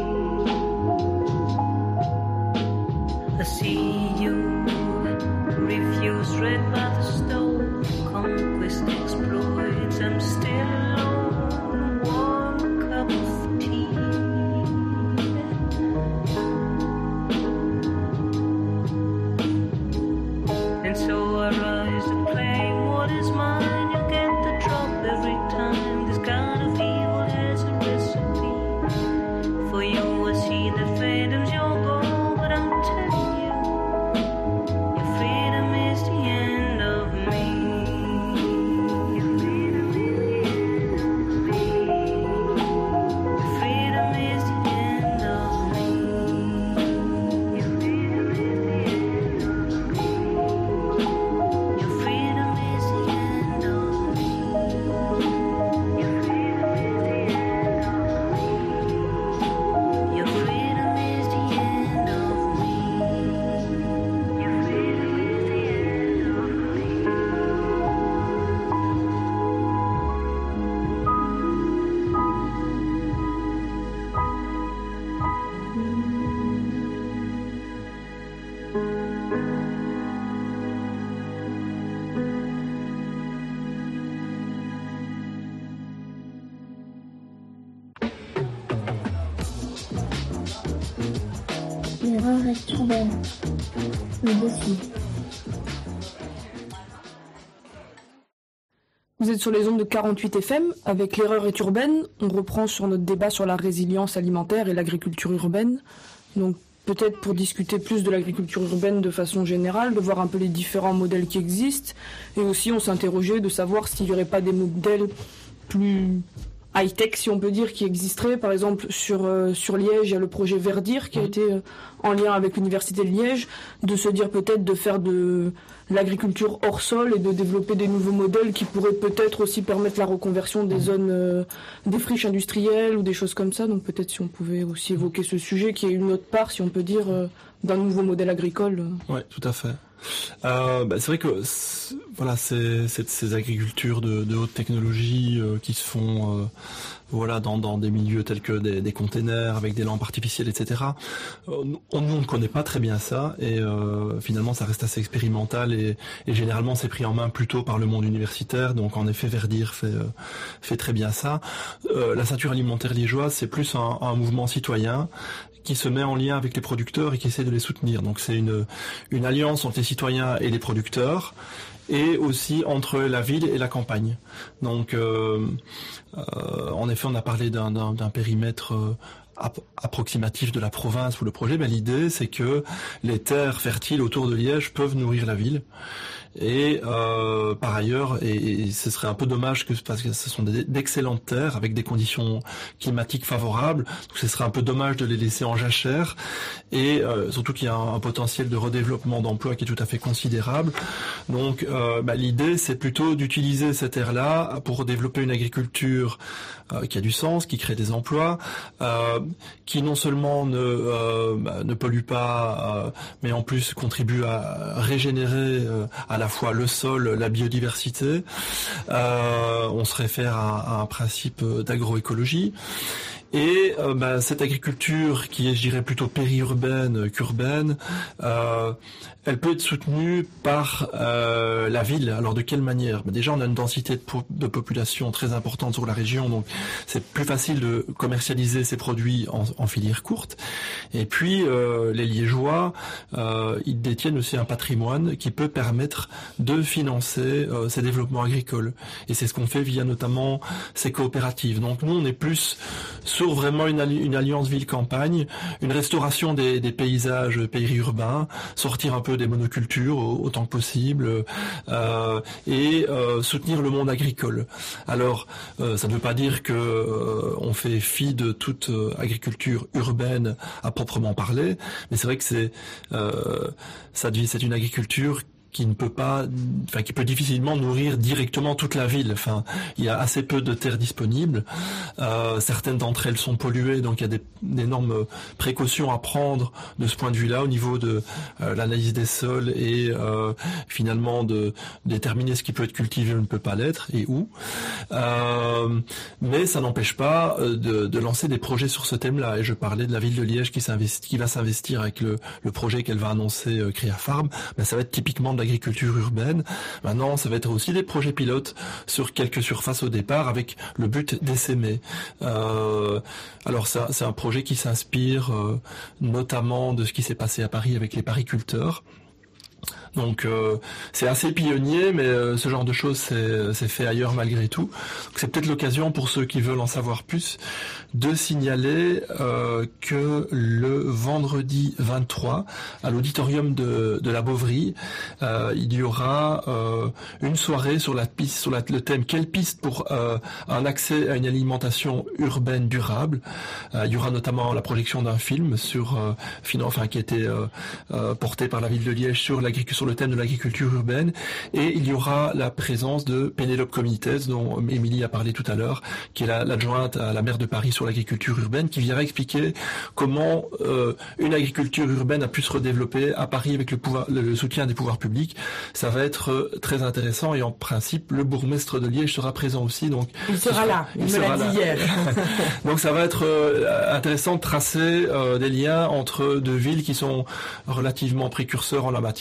I see you, refuse read by the stove, conquest exploits, I'm still alone, one cup of tea. And so I rise to claim what is mine, you get the drop every time, this kind of evil has a recipe. For you I see that freedom's your goal, but I'm telling you, your freedom is the end of me. Your freedom is the end of me. L'erreur reste urbaine. Le dossier. Vous êtes sur les ondes de quarante-huit F M. Avec l'erreur est urbaine, on reprend sur notre débat sur la résilience alimentaire et l'agriculture urbaine. Donc peut-être pour discuter plus de l'agriculture urbaine de façon générale, de voir un peu les différents modèles qui existent. Et aussi on s'interrogeait de savoir s'il n'y aurait pas des modèles plus high-tech, si on peut dire, qui existeraient. Par exemple, sur, euh, sur Liège, il y a le projet Verdir qui a été euh, en lien avec l'Université de Liège, de se dire peut-être de faire de l'agriculture hors sol et de développer des nouveaux modèles qui pourraient peut-être aussi permettre la reconversion des zones, euh, des friches industrielles ou des choses comme ça. Donc peut-être si on pouvait aussi évoquer ce sujet qui est une autre part, si on peut dire, euh, d'un nouveau modèle agricole. Oui, tout à fait. Euh, bah, c'est vrai que c'est, voilà, c'est, c'est ces agricultures de, de haute technologie euh, qui se font euh, voilà dans, dans des milieux tels que des, des containers avec des lampes artificielles, et cetera. Euh, on, nous on ne connaît pas très bien ça et euh, finalement ça reste assez expérimental et, et généralement c'est pris en main plutôt par le monde universitaire. Donc en effet Verdir fait euh, fait très bien ça. Euh, la ceinture alimentaire liégeoise c'est plus un, un mouvement citoyen qui se met en lien avec les producteurs et qui essaie de les soutenir. Donc c'est une, une alliance entre les citoyens et les producteurs, et aussi entre la ville et la campagne. Donc euh, euh, en effet on a parlé d'un, d'un, d'un périmètre euh, approximatif de la province pour le projet, mais l'idée c'est que les terres fertiles autour de Liège peuvent nourrir la ville. Et euh, par ailleurs, et, et ce serait un peu dommage que parce que ce sont des, d'excellentes terres avec des conditions climatiques favorables, donc ce serait un peu dommage de les laisser en jachère. Et euh, surtout qu'il y a un, un potentiel de redéveloppement d'emploi qui est tout à fait considérable. Donc euh, bah, l'idée c'est plutôt d'utiliser ces terres-là pour développer une agriculture euh, qui a du sens, qui crée des emplois, euh, qui non seulement ne, euh, bah, ne pollue pas, euh, mais en plus contribue à régénérer euh, à la fois le sol, la biodiversité. Euh, on se réfère à, à un principe d'agroécologie. Et euh, bah, cette agriculture qui est, je dirais, plutôt périurbaine qu'urbaine, euh, elle peut être soutenue par euh, la ville. Alors de quelle manière? bah, Déjà, on a une densité de, po- de population très importante sur la région, donc c'est plus facile de commercialiser ces produits en, en filière courte. Et puis, euh, les Liégeois, euh, ils détiennent aussi un patrimoine qui peut permettre de financer euh, ces développements agricoles. Et c'est ce qu'on fait via notamment ces coopératives. Donc nous, on est plus sur vraiment une, alli- une alliance ville-campagne, une restauration des, des paysages périurbains, sortir un peu des monocultures autant que possible, euh, et euh, soutenir le monde agricole. Alors, euh, ça ne veut pas dire que euh, on fait fi de toute euh, agriculture urbaine à proprement parler, mais c'est vrai que c'est euh, ça devient, c'est une agriculture qui ne peut pas, enfin qui peut difficilement nourrir directement toute la ville. Enfin, il y a assez peu de terres disponibles. Euh, certaines d'entre elles sont polluées, donc il y a des d'énormes précautions à prendre de ce point de vue-là au niveau de euh, l'analyse des sols et euh, finalement de déterminer ce qui peut être cultivé ou ne peut pas l'être et où. Euh, mais ça n'empêche pas de, de lancer des projets sur ce thème-là. Et je parlais de la ville de Liège qui s'investit, qui va s'investir avec le, le projet qu'elle va annoncer euh, Créa Farm. Ben, ça va être typiquement de l'agriculture urbaine. Maintenant, ça va être aussi des projets pilotes sur quelques surfaces au départ avec le but d'essaimer. Euh, alors ça, c'est un projet qui s'inspire euh, notamment de ce qui s'est passé à Paris avec les pariculteurs. Donc euh, c'est assez pionnier, mais euh, ce genre de choses c'est, c'est fait ailleurs malgré tout. Donc, c'est peut-être l'occasion pour ceux qui veulent en savoir plus de signaler euh, que le vendredi vingt-trois à l'auditorium de, de la Beauvrie, euh, il y aura euh, une soirée sur la piste, sur la, le thème quelle piste pour euh, un accès à une alimentation urbaine durable. Euh, il y aura notamment la projection d'un film sur, euh, enfin qui a été euh, euh, porté par la ville de Liège sur l'agriculture, sur le thème de l'agriculture urbaine, et il y aura la présence de Pénélope Cominites, dont Émilie a parlé tout à l'heure, qui est la, l'adjointe à la maire de Paris sur l'agriculture urbaine, qui viendra expliquer comment euh, une agriculture urbaine a pu se redévelopper à Paris avec le, pouvoir, le, le soutien des pouvoirs publics. Ça va être euh, très intéressant, et en principe, le bourgmestre de Liège sera présent aussi. Donc il sera, sera là, il, il me l'a dit hier. Donc ça va être euh, intéressant de tracer euh, des liens entre deux villes qui sont relativement précurseurs en la matière. Euh,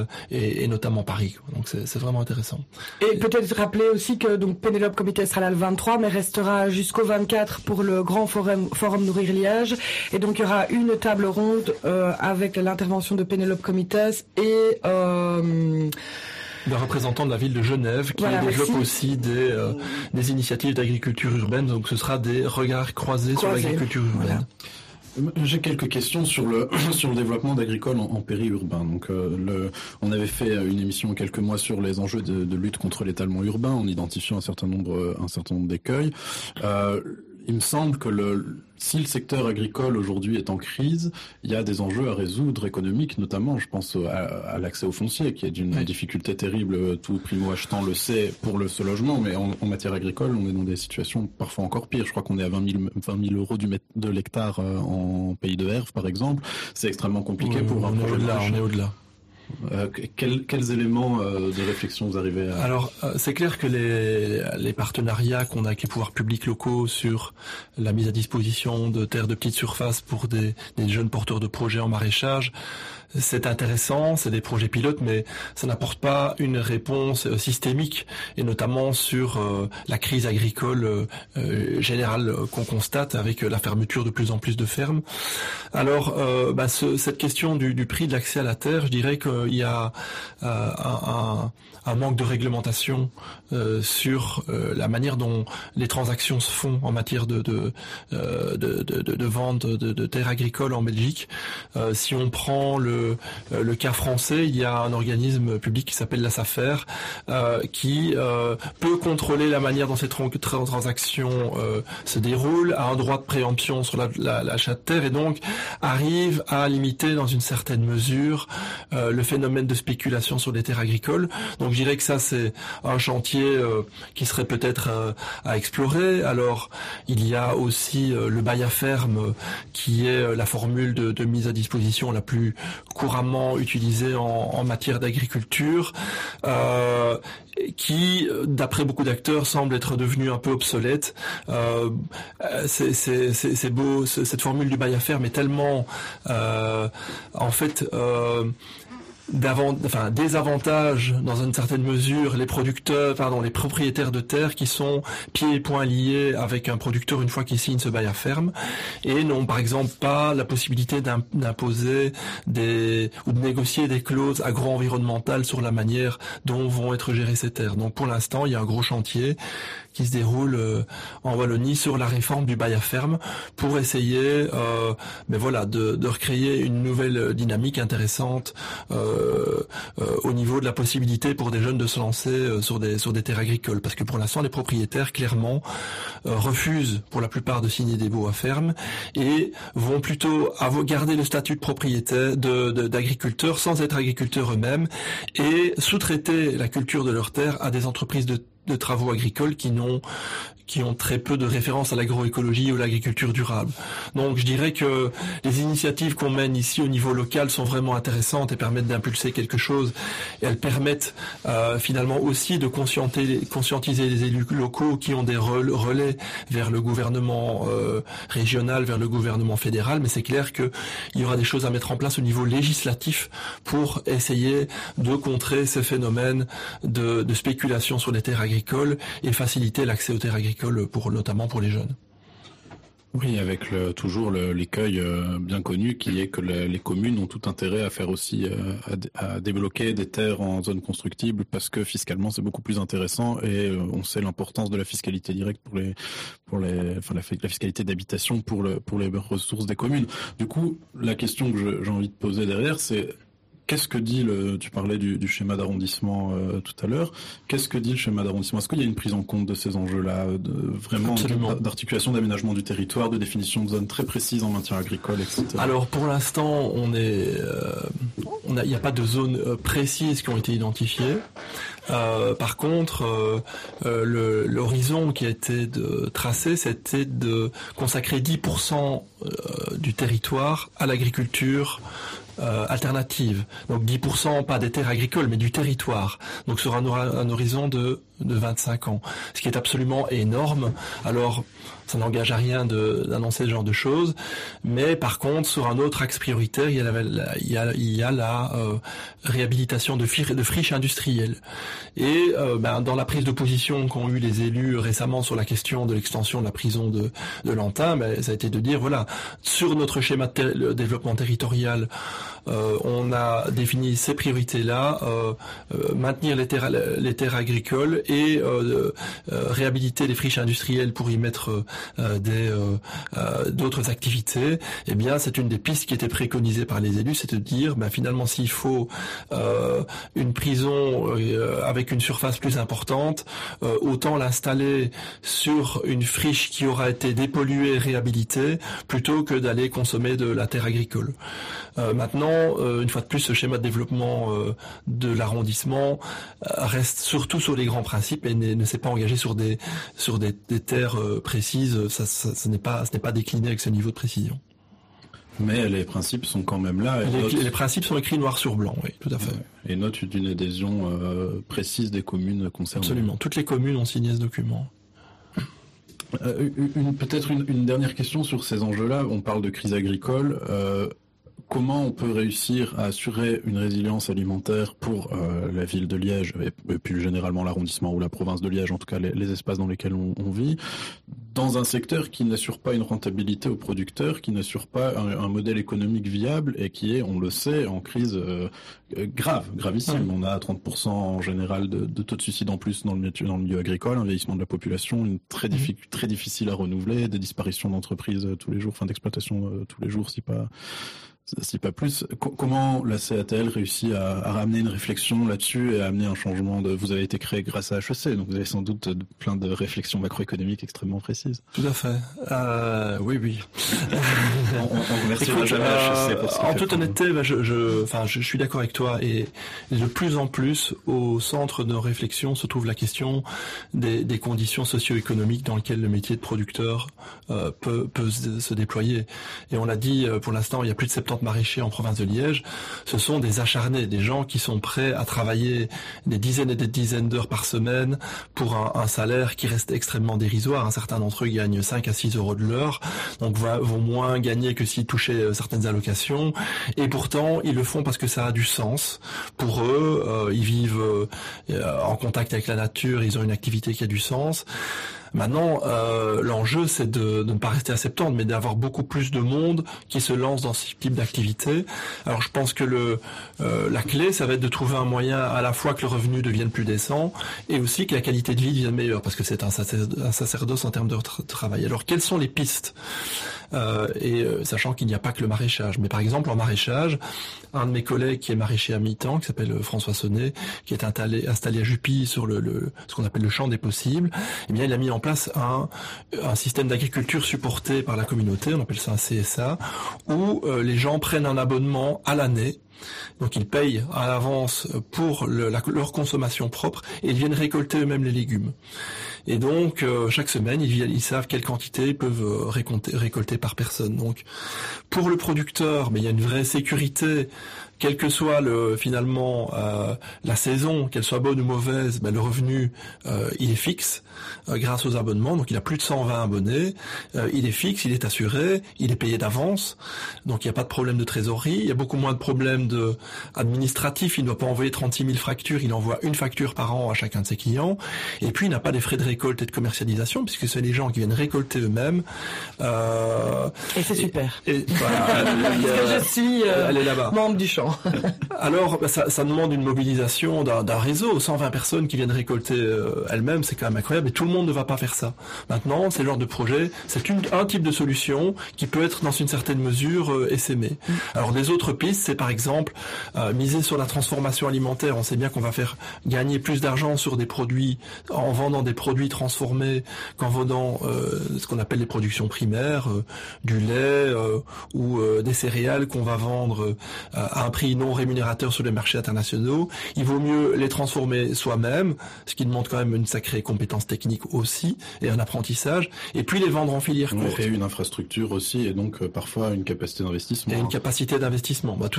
et, et notamment Paris. Donc c'est, c'est vraiment intéressant. Et peut-être rappeler aussi que donc Pénélope Comité sera là le vingt-trois, mais restera jusqu'au vingt-quatre pour le grand forum, forum Nourrir Liège. Et donc il y aura une table ronde euh, avec l'intervention de Pénélope Comité et euh, de représentants de la ville de Genève qui voilà, développe merci. aussi des, euh, des initiatives d'agriculture urbaine. Donc ce sera des regards croisés Croisé. sur l'agriculture urbaine. Voilà. J'ai quelques questions sur le sur le développement d'agricole en, en périurbain. Donc, euh, le, on avait fait une émission il y a quelques mois sur les enjeux de, de lutte contre l'étalement urbain en identifiant un certain nombre un certain nombre d'écueils. Euh, il me semble que le si le secteur agricole aujourd'hui est en crise, il y a des enjeux à résoudre économiques, notamment, je pense à, à l'accès au foncier, qui est d'une oui. difficulté terrible. Tout primo-achetant le sait pour le ce logement, mais en, en matière agricole, on est dans des situations parfois encore pires. Je crois qu'on est à vingt mille euros du mètre de l'hectare en pays de Herve, par exemple. C'est extrêmement compliqué oui, pour un projet. Au-delà, on est au-delà. Euh, quels, quels éléments euh, de réflexion vous arrivez à... Alors, euh, c'est clair que les, les partenariats qu'on a avec les pouvoirs publics locaux sur la mise à disposition de terres de petite surface pour des, des jeunes porteurs de projets en maraîchage, c'est intéressant, c'est des projets pilotes, mais ça n'apporte pas une réponse euh, systémique, et notamment sur euh, la crise agricole euh, euh, générale euh, qu'on constate avec euh, la fermeture de plus en plus de fermes. Alors, euh, bah, ce, cette question du, du prix de l'accès à la terre, je dirais qu'il y a euh, un, un manque de réglementation euh, sur euh, la manière dont les transactions se font en matière de, de, euh, de, de, de, de vente de, de terres agricoles en Belgique. Euh, si on prend le le cas français, il y a un organisme public qui s'appelle la SAFER euh, qui euh, peut contrôler la manière dont ces tra- tra- transactions euh, se déroulent, a un droit de préemption sur la, la, l'achat de terre et donc arrive à limiter dans une certaine mesure euh, le phénomène de spéculation sur les terres agricoles. Donc je dirais que ça c'est un chantier euh, qui serait peut-être euh, à explorer. Alors il y a aussi euh, le bail à ferme qui est euh, la formule de, de mise à disposition la plus couramment utilisé en, en matière d'agriculture, euh, qui, d'après beaucoup d'acteurs, semble être devenu un peu obsolète. Euh, c'est, c'est, c'est, c'est beau, c'est, cette formule du bail à ferme est tellement, euh, en fait, euh, D'avant, enfin, désavantage dans une certaine mesure les producteurs, pardon, les propriétaires de terres qui sont pieds et poings liés avec un producteur une fois qu'il signe ce bail à ferme et n'ont par exemple pas la possibilité d'imposer des ou de négocier des clauses agro-environnementales sur la manière dont vont être gérées ces terres. Donc pour l'instant, il y a un gros chantier qui se déroule euh, en Wallonie sur la réforme du bail à ferme pour essayer, euh, mais voilà, de, de recréer une nouvelle dynamique intéressante. Euh, Euh, euh, au niveau de la possibilité pour des jeunes de se lancer euh, sur des sur des terres agricoles, parce que pour l'instant les propriétaires clairement euh, refusent pour la plupart de signer des baux à ferme et vont plutôt avoir, garder le statut de propriétaire de, de, d'agriculteurs sans être agriculteurs eux-mêmes et sous-traiter la culture de leurs terres à des entreprises de de travaux agricoles qui n'ont qui ont très peu de références à l'agroécologie ou l'agriculture durable. Donc je dirais que les initiatives qu'on mène ici au niveau local sont vraiment intéressantes et permettent d'impulser quelque chose. Et elles permettent euh, finalement aussi de conscientiser, conscientiser les élus locaux qui ont des relais vers le gouvernement euh, régional, vers le gouvernement fédéral. Mais c'est clair qu'il y aura des choses à mettre en place au niveau législatif pour essayer de contrer ces phénomènes de, de spéculation sur les terres agricoles et faciliter l'accès aux terres agricoles. Pour, notamment pour les jeunes. Oui, avec le, toujours le, l'écueil euh, bien connu qui est que le, les communes ont tout intérêt à faire aussi euh, à, à débloquer des terres en zone constructible parce que fiscalement c'est beaucoup plus intéressant et euh, on sait l'importance de la fiscalité directe pour les pour les enfin la, la fiscalité d'habitation pour le pour les ressources des communes. Du coup, la question que je, j'ai envie de poser derrière, c'est qu'est-ce que dit le, tu parlais du, du schéma d'arrondissement euh, tout à l'heure, qu'est-ce que dit le schéma d'arrondissement? Est-ce qu'il y a une prise en compte de ces enjeux-là, de, vraiment Absolument. d'articulation, d'aménagement du territoire, de définition de zones très précises en maintien agricole, et cetera? Alors pour l'instant, on est, euh, on a, il n'y a pas de zones euh, précises qui ont été identifiées. Euh, par contre, euh, euh, le, l'horizon qui a été de, tracé, c'était de consacrer dix pour cent euh, du territoire à l'agriculture Euh, alternative. Donc dix pour cent pas des terres agricoles mais du territoire. Donc sur un, un horizon de de vingt-cinq ans, ce qui est absolument énorme. Alors, ça n'engage à rien de, d'annoncer ce genre de choses, mais par contre, sur un autre axe prioritaire, il y a la, la, il y a, il y a la euh, réhabilitation de, fir, de friches industrielles. Et euh, ben, dans la prise de position qu'ont eu les élus récemment sur la question de l'extension de la prison de, de Lantin, ben, ça a été de dire, voilà, sur notre schéma de ter- développement territorial, euh, on a défini ces priorités-là, euh, euh, maintenir les terres, les terres agricoles et euh, euh, réhabiliter les friches industrielles pour y mettre euh, Euh, des euh, euh, d'autres activités. Eh bien, c'est une des pistes qui était préconisée par les élus, c'est de dire, ben, finalement, s'il faut euh, une prison euh, avec une surface plus importante, euh, autant l'installer sur une friche qui aura été dépolluée, réhabilitée, plutôt que d'aller consommer de la terre agricole. Euh, maintenant, euh, une fois de plus, ce schéma de développement euh, de l'arrondissement euh, reste surtout sur les grands principes et ne, ne s'est pas engagé sur des sur des, des terres euh, précises. Ça, ça, ça n'est pas, ce n'est pas décliné avec ce niveau de précision. Mais les principes sont quand même là. Et les, note... les principes sont écrits noir sur blanc, oui, tout à fait. Ouais. Et note d'une adhésion euh, précise des communes concernées. Absolument. Toutes les communes ont signé ce document. Euh, une, peut-être une, une dernière question sur ces enjeux-là. On parle de crise agricole. Euh, Comment on peut réussir à assurer une résilience alimentaire pour euh, la ville de Liège et, et plus généralement l'arrondissement ou la province de Liège, en tout cas les, les espaces dans lesquels on, on vit, dans un secteur qui n'assure pas une rentabilité aux producteurs, qui n'assure pas un, un modèle économique viable et qui est, on le sait, en crise euh, grave, gravissime. Ouais. On a trente pour cent en général de, de taux de suicide en plus dans le, dans le milieu agricole, un vieillissement de la population, une très, diffi- très difficile à renouveler, des disparitions d'entreprises tous les jours, enfin d'exploitation euh, tous les jours, si pas... si pas plus. Comment la C A T L réussit à, à ramener une réflexion là-dessus et à amener un changement de... Vous avez été créé grâce à H E C, donc vous avez sans doute de, plein de réflexions macroéconomiques extrêmement précises. Tout à fait. Euh, oui, oui. on, on remerciera jamais H E C pour ce En toute honnêteté, bah, je, je, enfin, je, je suis d'accord avec toi et de plus en plus, au centre de nos réflexions se trouve la question des, des conditions socio-économiques dans lesquelles le métier de producteur euh, peut, peut se, se déployer. Et on l'a dit, pour l'instant, il y a plus de septante maraîchers en province de Liège. Ce sont des acharnés, des gens qui sont prêts à travailler des dizaines et des dizaines d'heures par semaine pour un, un salaire qui reste extrêmement dérisoire. Un certain d'entre eux gagnent cinq à six euros de l'heure, donc va, vont moins gagner que s'ils touchaient certaines allocations. Et pourtant, ils le font parce que ça a du sens. Pour eux, euh, ils vivent euh, en contact avec la nature, ils ont une activité qui a du sens. Maintenant, euh, l'enjeu, c'est de, de ne pas rester à septante, mais d'avoir beaucoup plus de monde qui se lance dans ce type d'activité. Alors, je pense que le euh, la clé, ça va être de trouver un moyen à la fois que le revenu devienne plus décent et aussi que la qualité de vie devienne meilleure, parce que c'est un, sacer- un sacerdoce en termes de tra- travail. Alors, quelles sont les pistes ? Euh, et euh, sachant qu'il n'y a pas que le maraîchage. Mais par exemple, en maraîchage, un de mes collègues qui est maraîcher à mi-temps, qui s'appelle François Sonnet, qui est installé, installé à Jupy sur le, le, ce qu'on appelle le champ des possibles, eh bien, il a mis en place un, un système d'agriculture supporté par la communauté, on appelle ça un C S A, où euh, les gens prennent un abonnement à l'année. Donc ils payent à l'avance pour le, la, leur consommation propre et ils viennent récolter eux-mêmes les légumes. Et donc euh, chaque semaine ils, ils savent quelle quantité ils peuvent euh, récolter, récolter par personne. Donc pour le producteur, mais il y a une vraie sécurité. Quelle que soit le finalement euh, la saison, qu'elle soit bonne ou mauvaise, ben, le revenu euh, il est fixe euh, grâce aux abonnements. Donc il a plus de cent vingt abonnés, euh, il est fixe, il est assuré, il est payé d'avance. Donc il n'y a pas de problème de trésorerie, il y a beaucoup moins de problèmes de administratifs. Il ne doit pas envoyer trente-six mille factures, il envoie une facture par an à chacun de ses clients. Et puis il n'a pas des frais de récolte et de commercialisation puisque c'est les gens qui viennent récolter eux-mêmes. Euh, et c'est et, super. Et, voilà, Parce que je suis euh, elle est là-bas. membre du champ. Alors, ça, ça demande une mobilisation d'un, d'un réseau. cent vingt personnes qui viennent récolter euh, elles-mêmes, c'est quand même incroyable. Et tout le monde ne va pas faire ça. Maintenant, c'est le genre de projet, c'est une, un type de solution qui peut être dans une certaine mesure euh, essaimé. Mm. Alors, les autres pistes, c'est par exemple euh, miser sur la transformation alimentaire. On sait bien qu'on va faire gagner plus d'argent sur des produits en vendant des produits transformés qu'en vendant euh, ce qu'on appelle les productions primaires, euh, du lait euh, ou euh, des céréales qu'on va vendre euh, à un prix non rémunérateur sur les marchés internationaux. Il vaut mieux les transformer soi-même, ce qui demande quand même une sacrée compétence technique aussi, et un apprentissage, et puis les vendre en filière courte. Et une infrastructure aussi, et donc euh, parfois une capacité d'investissement. Et une capacité d'investissement. Bah, tout ça, c'est des,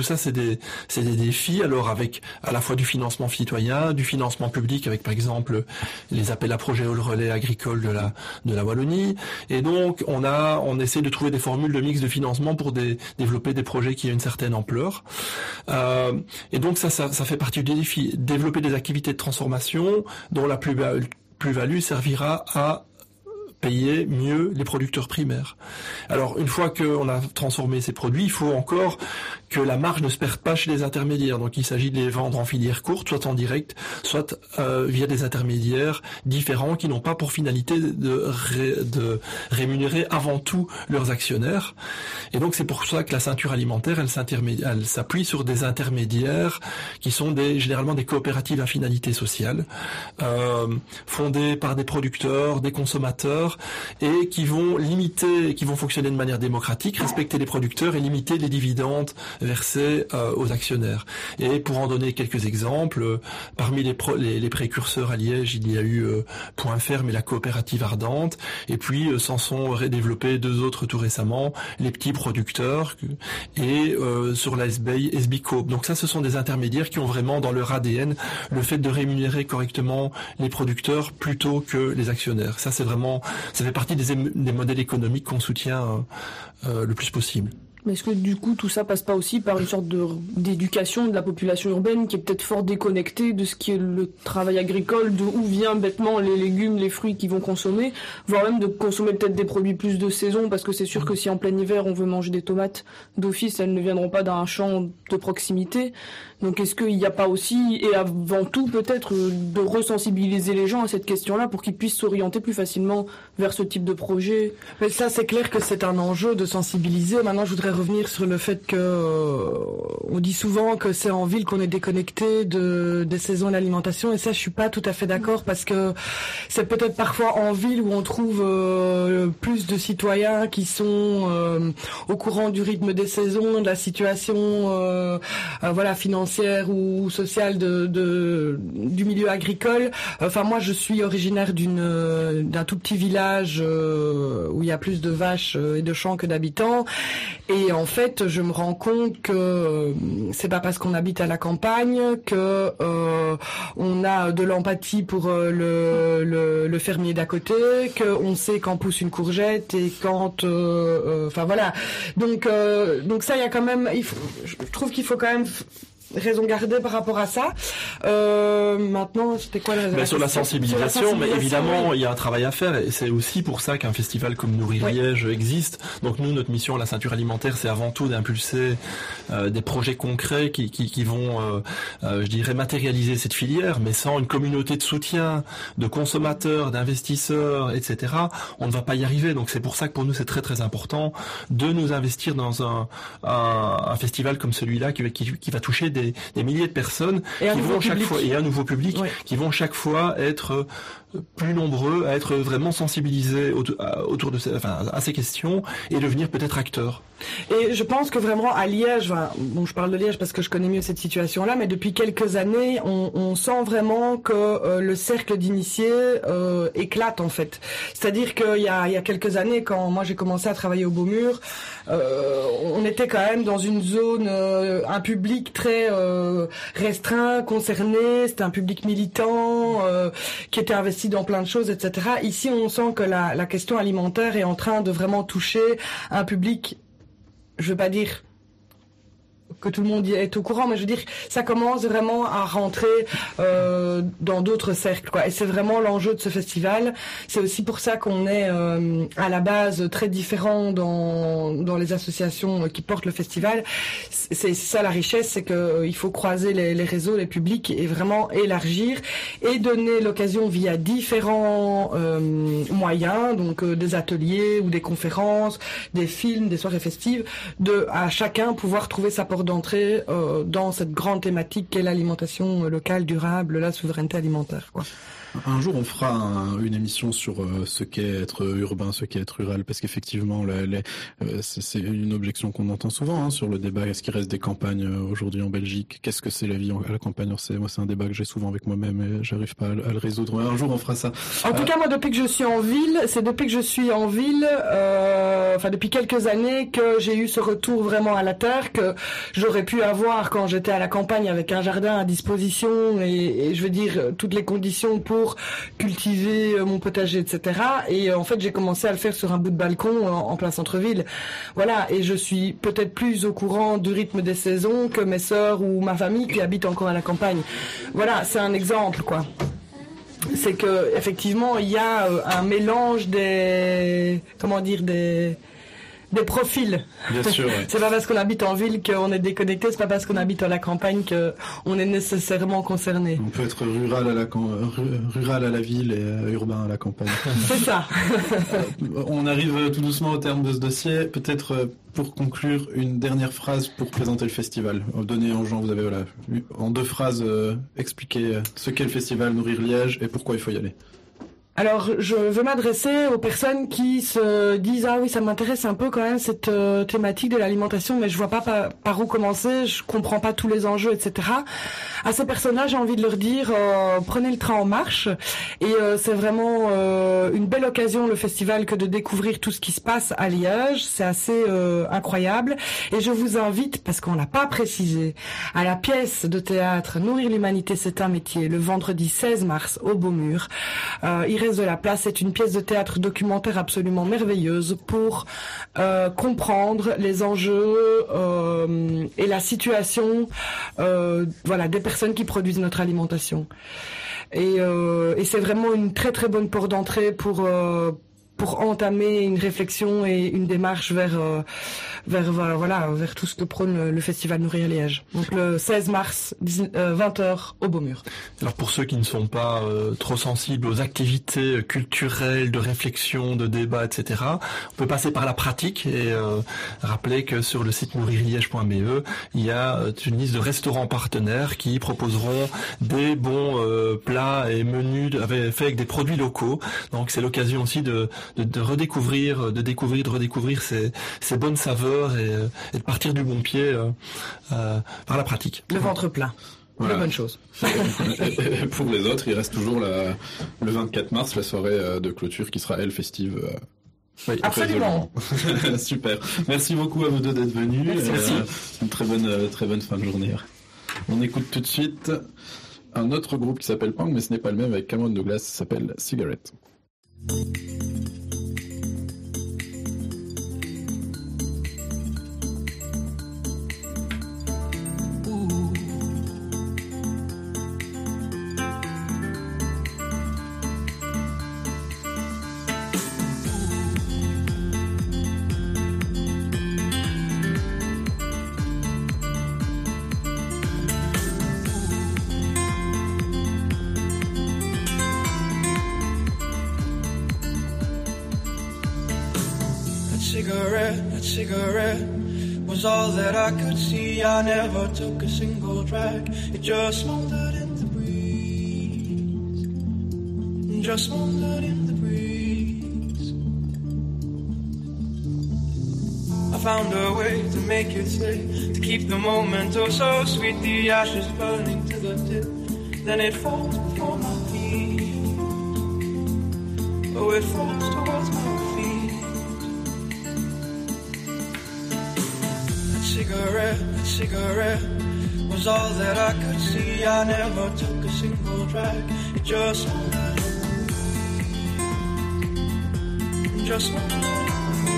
des, c'est des défis. Alors avec à la fois du financement citoyen, du financement public, avec par exemple les appels à projets au relais agricole de la de la Wallonie. Et donc on a, on essaie de trouver des formules de mix de financement pour des, développer des projets qui ont une certaine ampleur. Euh, et donc ça, ça, ça fait partie des défis. Développer des activités de transformation dont la plus-value, plus-value servira à payer mieux les producteurs primaires. Alors, une fois qu'on a transformé ces produits, il faut encore que la marge ne se perde pas chez les intermédiaires. Donc, il s'agit de les vendre en filière courte, soit en direct, soit euh, via des intermédiaires différents qui n'ont pas pour finalité de, ré, de rémunérer avant tout leurs actionnaires. Et donc, c'est pour ça que la ceinture alimentaire, elle, elle s'appuie sur des intermédiaires qui sont des, généralement des coopératives à finalité sociale, euh, fondées par des producteurs, des consommateurs, et qui vont limiter, qui vont fonctionner de manière démocratique, respecter les producteurs et limiter les dividendes versés euh, aux actionnaires. Et pour en donner quelques exemples, euh, parmi les, pro, les, les précurseurs à Liège, il y a eu euh, Point Ferme et la coopérative Ardente, et puis euh, s'en sont redéveloppés deux autres tout récemment, les petits producteurs et euh, sur la S B I, S B I Coop. Donc ça, ce sont des intermédiaires qui ont vraiment dans leur A D N le fait de rémunérer correctement les producteurs plutôt que les actionnaires. Ça, c'est vraiment Ça fait partie des, des modèles économiques qu'on soutient euh, euh, le plus possible. Mais est-ce que du coup tout ça passe pas aussi par une sorte de d'éducation de la population urbaine qui est peut-être fort déconnectée de ce qui est le travail agricole, de où viennent bêtement les légumes, les fruits qu'ils vont consommer, voire même de consommer peut-être des produits plus de saison, parce que c'est sûr que si en plein hiver on veut manger des tomates d'office, elles ne viendront pas d'un champ de proximité. Donc est-ce qu'il n'y a pas aussi, et avant tout peut-être, de resensibiliser les gens à cette question-là pour qu'ils puissent s'orienter plus facilement vers ce type de projet? Mais ça, c'est clair que c'est un enjeu de sensibiliser. Maintenant, je voudrais revenir sur le fait que euh, on dit souvent que c'est en ville qu'on est déconnecté de des saisons d'alimentation, et ça, je suis pas tout à fait d'accord, parce que c'est peut-être parfois en ville où on trouve euh, plus de citoyens qui sont euh, au courant du rythme des saisons, de la situation, euh, euh, voilà, financière ou sociale de, de du milieu agricole. Enfin, moi, je suis originaire d'une d'un tout petit village euh, où il y a plus de vaches et de champs que d'habitants, et en fait, je me rends compte que euh, c'est pas parce qu'on habite à la campagne que euh, on a de l'empathie pour euh, le, le le fermier d'à côté, qu'on sait quand pousse une courgette et quand, enfin euh, euh, voilà. Donc euh, donc ça, il y a quand même, il faut, je trouve qu'il faut quand même raison gardée par rapport à ça. Euh, maintenant, c'était quoi la raison? Ben, sur la sensibilisation, sur la sensibilisation, mais évidemment, oui, il y a un travail à faire, et c'est aussi pour ça qu'un festival comme Nourrir oui. Liège existe. Donc nous, notre mission à la ceinture alimentaire, c'est avant tout d'impulser euh, des projets concrets qui, qui, qui vont, euh, euh, je dirais, matérialiser cette filière, mais sans une communauté de soutien, de consommateurs, d'investisseurs, et cetera, on ne va pas y arriver. Donc c'est pour ça que pour nous, c'est très très important de nous investir dans un, un, un festival comme celui-là qui, qui, qui va toucher des Des, des milliers de personnes et qui vont chaque fois, et un nouveau public oui. qui vont chaque fois être plus nombreux à être vraiment sensibilisés autour, autour de ces, enfin, à ces questions, et devenir peut-être acteurs. Et je pense que vraiment à Liège, enfin, bon, je parle de Liège parce que je connais mieux cette situation-là, mais depuis quelques années, on, on sent vraiment que euh, le cercle d'initiés euh, éclate en fait. C'est-à-dire qu'il y a, il y a quelques années, quand moi j'ai commencé à travailler au Beaumur, euh, on était quand même dans une zone, euh, un public très euh, restreint, concerné. C'était un public militant euh, qui était investi dans plein de choses, et cetera. Ici, on sent que la, la question alimentaire est en train de vraiment toucher un public, je veux pas dire que tout le monde y est au courant, mais je veux dire, ça commence vraiment à rentrer euh, dans d'autres cercles, quoi. Et c'est vraiment l'enjeu de ce festival. C'est aussi pour ça qu'on est euh, à la base très différents dans dans les associations qui portent le festival. C'est, c'est ça la richesse, c'est que euh, il faut croiser les, les réseaux, les publics, et vraiment élargir et donner l'occasion via différents euh, moyens, donc euh, des ateliers ou des conférences, des films, des soirées festives, de à chacun pouvoir trouver sa porte d'entrée euh, dans cette grande thématique qu'est l'alimentation locale, durable, la souveraineté alimentaire, quoi. Un jour, on fera un, une émission sur euh, ce qu'est être urbain, ce qu'est être rural, parce qu'effectivement, la, les, euh, c'est, c'est une objection qu'on entend souvent hein, sur le débat. Est-ce qu'il reste des campagnes euh, aujourd'hui en Belgique? Qu'est-ce que c'est la vie à la campagne? Alors, c'est, moi, c'est un débat que j'ai souvent avec moi-même et j'arrive pas à, à le résoudre. Un jour, on fera ça. En euh... tout cas, moi, depuis que je suis en ville, c'est depuis que je suis en ville, euh, enfin depuis quelques années, que j'ai eu ce retour vraiment à la terre que j'aurais pu avoir quand j'étais à la campagne avec un jardin à disposition et, et je veux dire toutes les conditions pour cultiver mon potager, et cetera. Et euh, en fait, j'ai commencé à le faire sur un bout de balcon en, en plein centre-ville. Voilà, et je suis peut-être plus au courant du rythme des saisons que mes sœurs ou ma famille qui habitent encore à la campagne. Voilà, c'est un exemple, quoi. C'est que effectivement, il y a euh, un mélange des, comment dire, des des profils. Bien sûr. Ouais. C'est pas parce qu'on habite en ville qu'on est déconnecté, c'est pas parce qu'on habite à la campagne qu'on est nécessairement concerné. On peut être rural à la rural à la ville et urbain à la campagne. C'est ça. On arrive tout doucement au terme de ce dossier. Peut-être pour conclure une dernière phrase pour présenter le festival. Donnez aux gens, vous avez voilà, en deux phrases euh, expliquer ce qu'est le festival Nourrir Liège et pourquoi il faut y aller. Alors, je veux m'adresser aux personnes qui se disent « Ah oui, ça m'intéresse un peu quand même cette euh, thématique de l'alimentation, mais je vois pas par, par où commencer, je comprends pas tous les enjeux, et cetera » À ces personnes-là, j'ai envie de leur dire euh, « Prenez le train en marche » et euh, c'est vraiment euh, une belle occasion, le festival, que de découvrir tout ce qui se passe à Liège. C'est assez euh, incroyable. Et je vous invite, parce qu'on l'a pas précisé, à la pièce de théâtre « Nourrir l'humanité, c'est un métier » le vendredi seize mars au Beaumur. Euh, il de la place, c'est une pièce de théâtre documentaire absolument merveilleuse pour euh, comprendre les enjeux euh, et la situation euh, voilà, des personnes qui produisent notre alimentation. Et, euh, et c'est vraiment une très très bonne porte d'entrée pour euh, pour entamer une réflexion et une démarche vers euh, vers voilà vers tout ce que prône le, le festival Nourrir Liège. Donc le seize mars, vingt heures au Beaumur. Alors pour ceux qui ne sont pas euh, trop sensibles aux activités culturelles, de réflexion, de débat, et cetera, on peut passer par la pratique et euh, rappeler que sur le site nourrir liège point b e, il y a une liste de restaurants partenaires qui proposeront des bons euh, plats et menus avec, faits avec des produits locaux. Donc c'est l'occasion aussi de De, de redécouvrir, de découvrir, de redécouvrir ces, ces bonnes saveurs et, et de partir du bon pied euh, euh, par la pratique. Le ventre plein. Voilà. De bonnes choses. Et pour les autres, il reste toujours la, le vingt-quatre mars, la soirée de clôture qui sera, elle, festive. Euh, oui, absolument. Super. Merci beaucoup à vous deux d'être venus. Merci, merci. Euh, une très bonne, très bonne fin de journée. On écoute tout de suite un autre groupe qui s'appelle Pang, mais ce n'est pas le même, avec Cameron Douglas, ça s'appelle Cigarette. Cigarette was all that I could see. I never took a single drag. It just smoldered in the breeze. Just smoldered in the breeze. I found a way to make it stay, to keep the moment oh so sweet. The ashes burning to the tip, then it falls before my feet. Oh, it falls towards my feet. Cigarette, that cigarette was all that I could see. I never took a single drag. It just smoldered, just smoldered.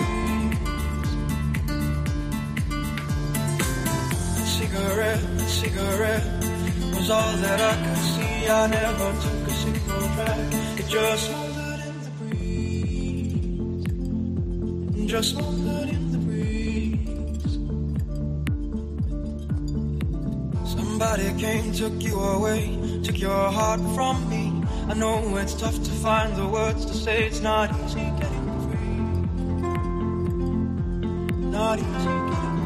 That cigarette, that cigarette was all that I could see. I never took a single drag. It just smoldered in the breeze, just smoldered in the breeze. Somebody came, took you away, took your heart from me. I know it's tough to find the words to say. It's not easy getting free. Not easy getting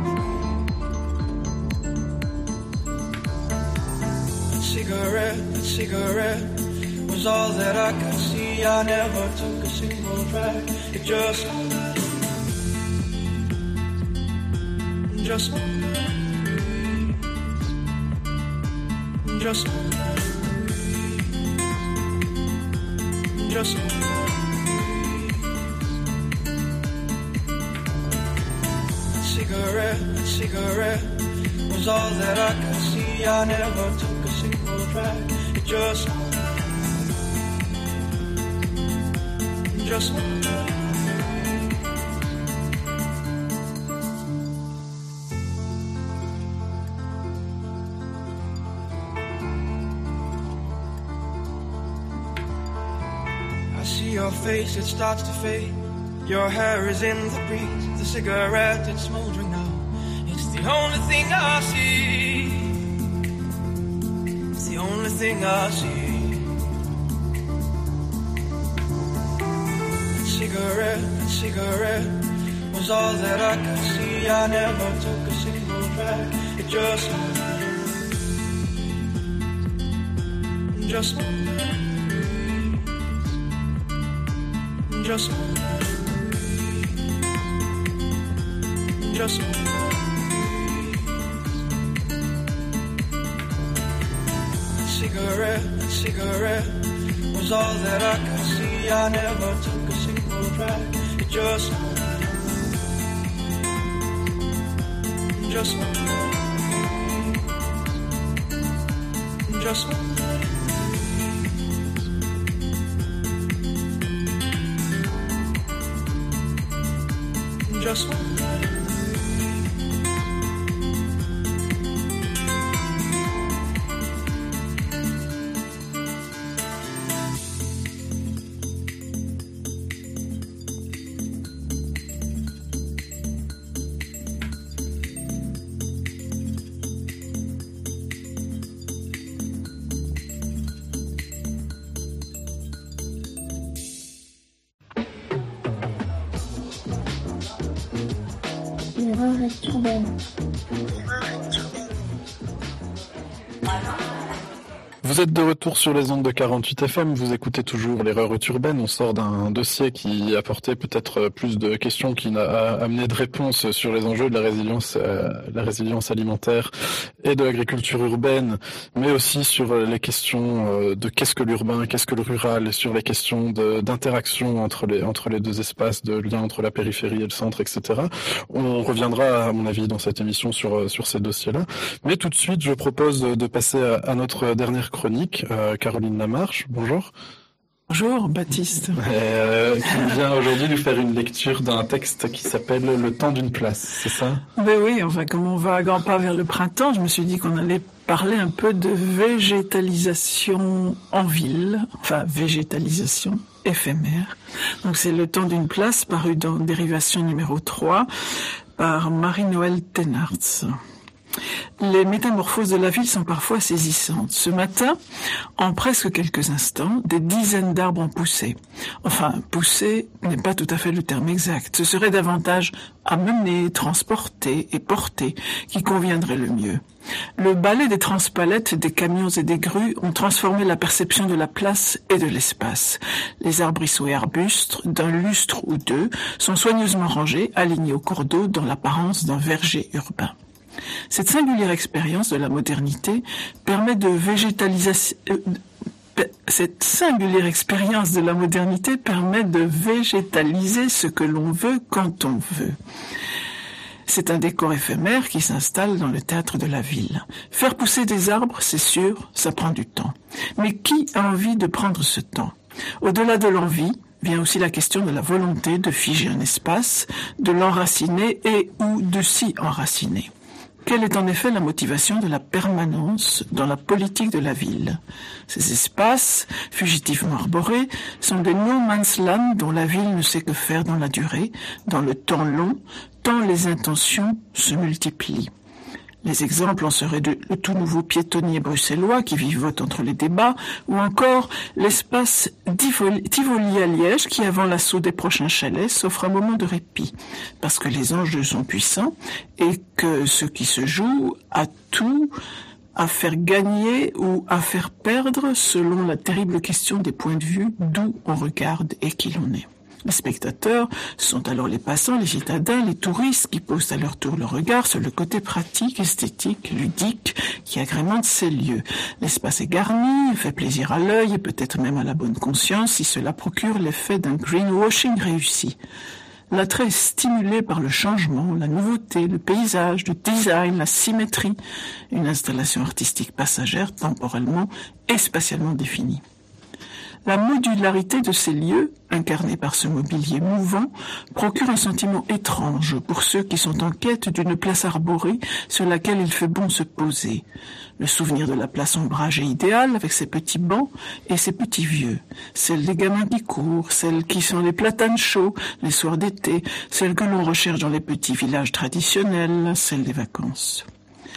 free. That cigarette, that cigarette was all that I could see. I never took a single track. It just, just, just, just. Cigarette, cigarette was all that I could see. I never took a single track. It just, just. I see your face, it starts to fade. Your hair is in the breeze, the cigarette, it's smoldering now. It's the only thing I see. It's the only thing I see. Cigarette, cigarette was all that I could see. I never took a single track. It just, just, just. Just cigarette, cigarette was all that I could see. I never took a single track. It just, just, just. Just L'erreur est urbaine. Vous êtes de retour sur les ondes de quarante-huit F M, vous écoutez toujours l'erreur urbaine. On sort d'un dossier qui apportait peut-être plus de questions qu'il n'a amené de réponses sur les enjeux de la résilience, euh, la résilience alimentaire et de l'agriculture urbaine, mais aussi sur les questions euh, de qu'est-ce que l'urbain, qu'est-ce que le rural, sur les questions de, d'interaction entre les, entre les deux espaces, de lien entre la périphérie et le centre, et cetera. On reviendra, à mon avis, dans cette émission sur, sur ces dossiers-là. Mais tout de suite, je propose de passer à, à notre dernière chronique, euh, Caroline Lamarche, bonjour. Bonjour Baptiste. Euh, qui vient aujourd'hui nous faire une lecture d'un texte qui s'appelle « Le temps d'une place », c'est ça? Ben oui, enfin comme on va à grands pas vers le printemps, je me suis dit qu'on allait parler un peu de végétalisation en ville, enfin végétalisation éphémère. Donc c'est « Le temps d'une place » paru dans Dérivation numéro trois par Marie-Noëlle Thénartz. Les métamorphoses de la ville sont parfois saisissantes. Ce matin, en presque quelques instants, des dizaines d'arbres ont poussé. Enfin, pousser n'est pas tout à fait le terme exact. Ce serait davantage amener, transporter et porter qui conviendrait le mieux. Le balai des transpalettes, des camions et des grues ont transformé la perception de la place et de l'espace. Les arbrisseaux et arbustes, d'un lustre ou deux, sont soigneusement rangés, alignés au cours d'eau dans l'apparence d'un verger urbain. Cette singulière expérience de la modernité permet de végétalisation, euh, cette singulière expérience de la modernité permet de végétaliser ce que l'on veut quand on veut. C'est un décor éphémère qui s'installe dans le théâtre de la ville. Faire pousser des arbres, c'est sûr, ça prend du temps. Mais qui a envie de prendre ce temps? Au-delà de l'envie, vient aussi la question de la volonté de figer un espace, de l'enraciner et ou de s'y enraciner. Quelle est en effet la motivation de la permanence dans la politique de la ville? Ces espaces, fugitivement arborés, sont des no man's land dont la ville ne sait que faire dans la durée, dans le temps long, tant les intentions se multiplient. Les exemples en seraient de, le tout nouveau piétonnier bruxellois qui vivote entre les débats, ou encore l'espace Tivoli à Liège qui, avant l'assaut des prochains chalets, s'offre un moment de répit, parce que les enjeux sont puissants et que ce qui se joue a tout à faire gagner ou à faire perdre selon la terrible question des points de vue d'où on regarde et qui l'on est. Les spectateurs sont alors les passants, les citadins, les touristes qui posent à leur tour le regard sur le côté pratique, esthétique, ludique qui agrémente ces lieux. L'espace est garni, fait plaisir à l'œil et peut-être même à la bonne conscience si cela procure l'effet d'un greenwashing réussi. L'attrait est stimulé par le changement, la nouveauté, le paysage, le design, la symétrie, une installation artistique passagère temporellement et spatialement définie. La modularité de ces lieux, incarnés par ce mobilier mouvant, procure un sentiment étrange pour ceux qui sont en quête d'une place arborée sur laquelle il fait bon se poser. Le souvenir de la place ombragée idéale avec ses petits bancs et ses petits vieux, celle des gamins qui courent, celles qui sont les platanes chauds les soirs d'été, celles que l'on recherche dans les petits villages traditionnels, celles des vacances.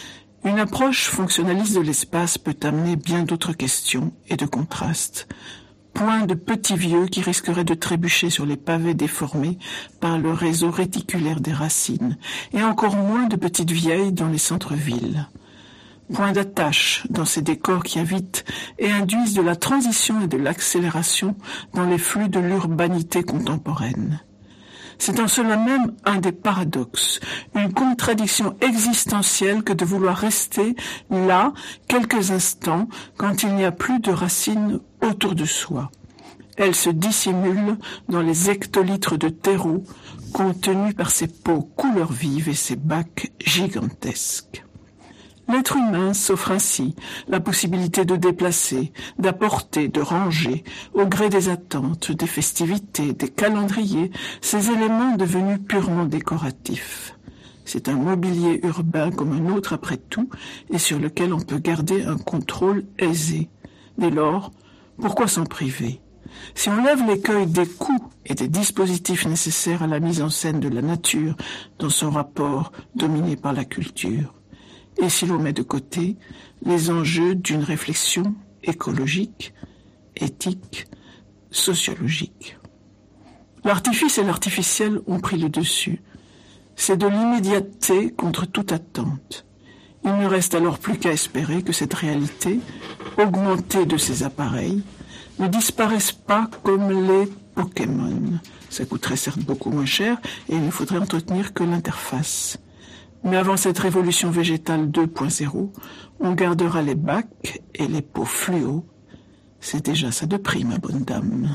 Une approche fonctionnaliste de l'espace peut amener bien d'autres questions et de contrastes. Point de petits vieux qui risqueraient de trébucher sur les pavés déformés par le réseau réticulaire des racines, et encore moins de petites vieilles dans les centres-villes. Point d'attache dans ces décors qui invitent et induisent de la transition et de l'accélération dans les flux de l'urbanité contemporaine. C'est en cela même un des paradoxes, une contradiction existentielle que de vouloir rester là quelques instants quand il n'y a plus de racines autour de soi. Elle se dissimule dans les hectolitres de terreau contenus par ces pots couleur vive et ces bacs gigantesques. L'être humain s'offre ainsi la possibilité de déplacer, d'apporter, de ranger, au gré des attentes, des festivités, des calendriers, ces éléments devenus purement décoratifs. C'est un mobilier urbain comme un autre après tout, et sur lequel on peut garder un contrôle aisé. Dès lors, pourquoi s'en priver ? Si on lève l'écueil des coûts et des dispositifs nécessaires à la mise en scène de la nature dans son rapport dominé par la culture, et si l'on met de côté les enjeux d'une réflexion écologique, éthique, sociologique. L'artifice et l'artificiel ont pris le dessus. C'est de l'immédiateté contre toute attente. Il ne reste alors plus qu'à espérer que cette réalité, augmentée de ces appareils, ne disparaisse pas comme les Pokémon. Ça coûterait certes beaucoup moins cher et il ne faudrait entretenir que l'interface. Mais avant cette révolution végétale deux point zéro, on gardera les bacs et les pots fluo. C'est déjà ça de prix, ma bonne dame.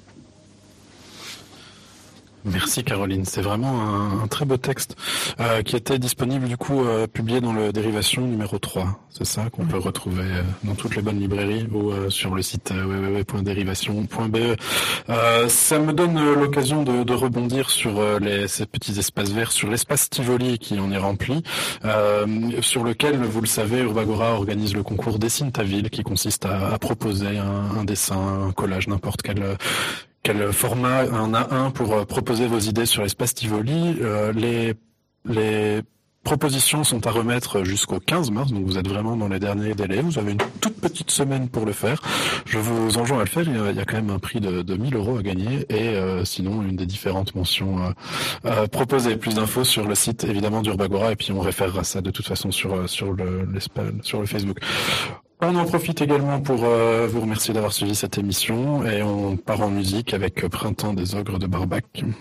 Merci Caroline, c'est vraiment un, un très beau texte euh, qui était disponible du coup euh, publié dans le Dérivation numéro trois, c'est ça qu'on peut retrouver euh, dans toutes les bonnes librairies ou euh, sur le site euh, w w w point dérivation point b e. Euh, ça me donne euh, l'occasion de, de rebondir sur euh, les, ces petits espaces verts, sur l'espace Tivoli qui en est rempli, euh, sur lequel, vous le savez, Urbagora organise le concours Dessine ta ville qui consiste à, à proposer un, un dessin, un collage, n'importe quel... Euh, Quel format un à un pour euh, proposer vos idées sur l'espace Tivoli. Euh, les, les propositions sont à remettre jusqu'au quinze mars, donc vous êtes vraiment dans les derniers délais. Vous avez une toute petite semaine pour le faire. Je vous enjoins à le faire. Il y a, il y a quand même un prix de, de mille euros à gagner et euh, sinon une des différentes mentions euh, euh, proposées. Plus d'infos sur le site évidemment d'Urbagora et puis on référera ça de toute façon sur sur le sur le Facebook. On en profite également pour euh, vous remercier d'avoir suivi cette émission et on part en musique avec Printemps des Ogres de Barbac.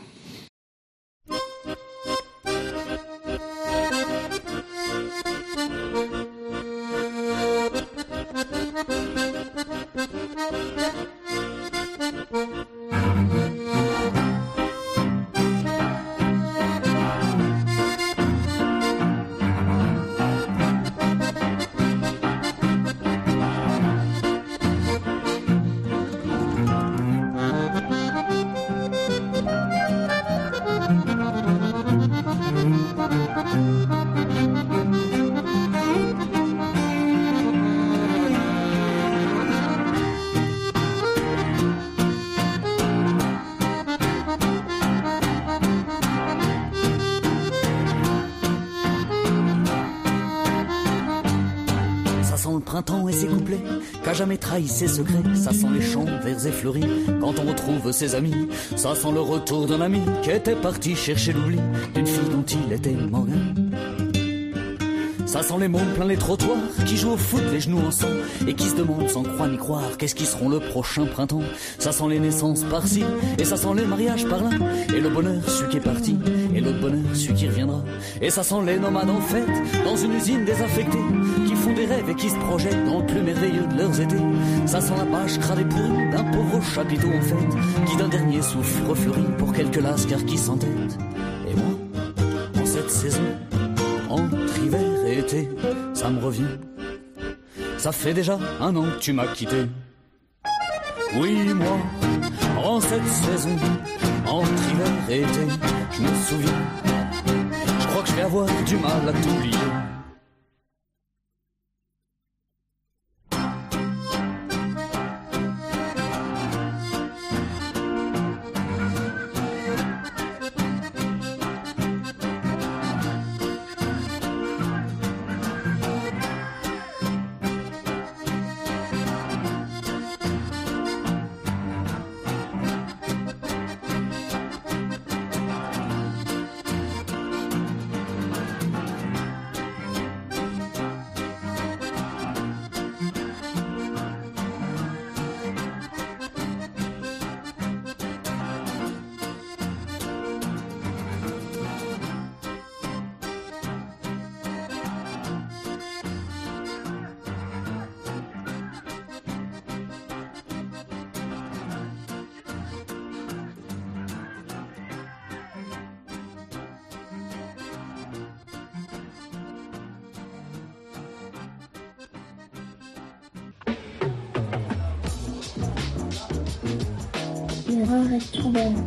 Printemps et ses couplets, qu'a jamais trahi ses secrets. Ça sent les champs verts et fleuris quand on retrouve ses amis. Ça sent le retour d'un ami qui était parti chercher l'oubli d'une fille dont il était morgan. Ça sent les mômes plein les trottoirs, qui jouent au foot les genoux en sang, et qui se demandent sans croire ni croire qu'est-ce qui seront le prochain printemps. Ça sent les naissances par-ci, et ça sent les mariages par-là, et le bonheur celui qui est parti, et l'autre bonheur celui qui reviendra. Et ça sent les nomades en fête, dans une usine désaffectée, qui font des rêves et qui se projettent dans le plus merveilleux de leurs étés. Ça sent la page crade et pourrie d'un pauvre chapiteau en fête, qui d'un dernier souffle refleurit pour quelques lascars qui s'entêtent. Et moi, en cette saison, entre hiver et été, ça me revient. Ça fait déjà un an que tu m'as quitté. Oui, moi, en cette saison, entre hiver et été, je me souviens. Je crois que je vais avoir du mal à t'oublier. L'erreur est urbaine.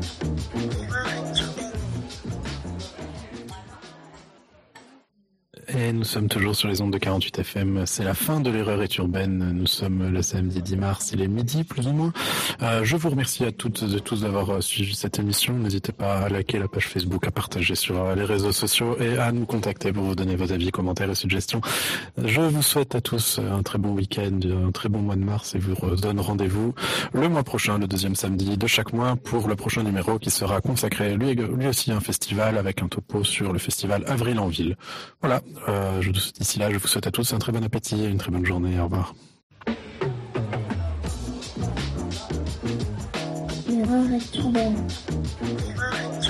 Et nous sommes toujours sur les ondes de quarante-huit F M. C'est la fin de l'erreur est urbaine. Nous sommes le samedi dix mars, il est midi plus ou moins. Euh, je vous remercie à toutes et tous d'avoir suivi cette émission. N'hésitez pas à liker la page Facebook, à partager sur les réseaux sociaux et à nous contacter pour vous donner vos avis, commentaires et suggestions. Je vous souhaite à tous un très bon week-end, un très bon mois de mars et vous donne rendez-vous le mois prochain, le deuxième samedi de chaque mois pour le prochain numéro qui sera consacré lui, lui aussi à un festival avec un topo sur le festival Avril en Ville. Voilà. Euh, je, d'ici là, je vous souhaite à tous un très bon appétit et une très bonne journée. Au revoir. L'erreur est urbaine.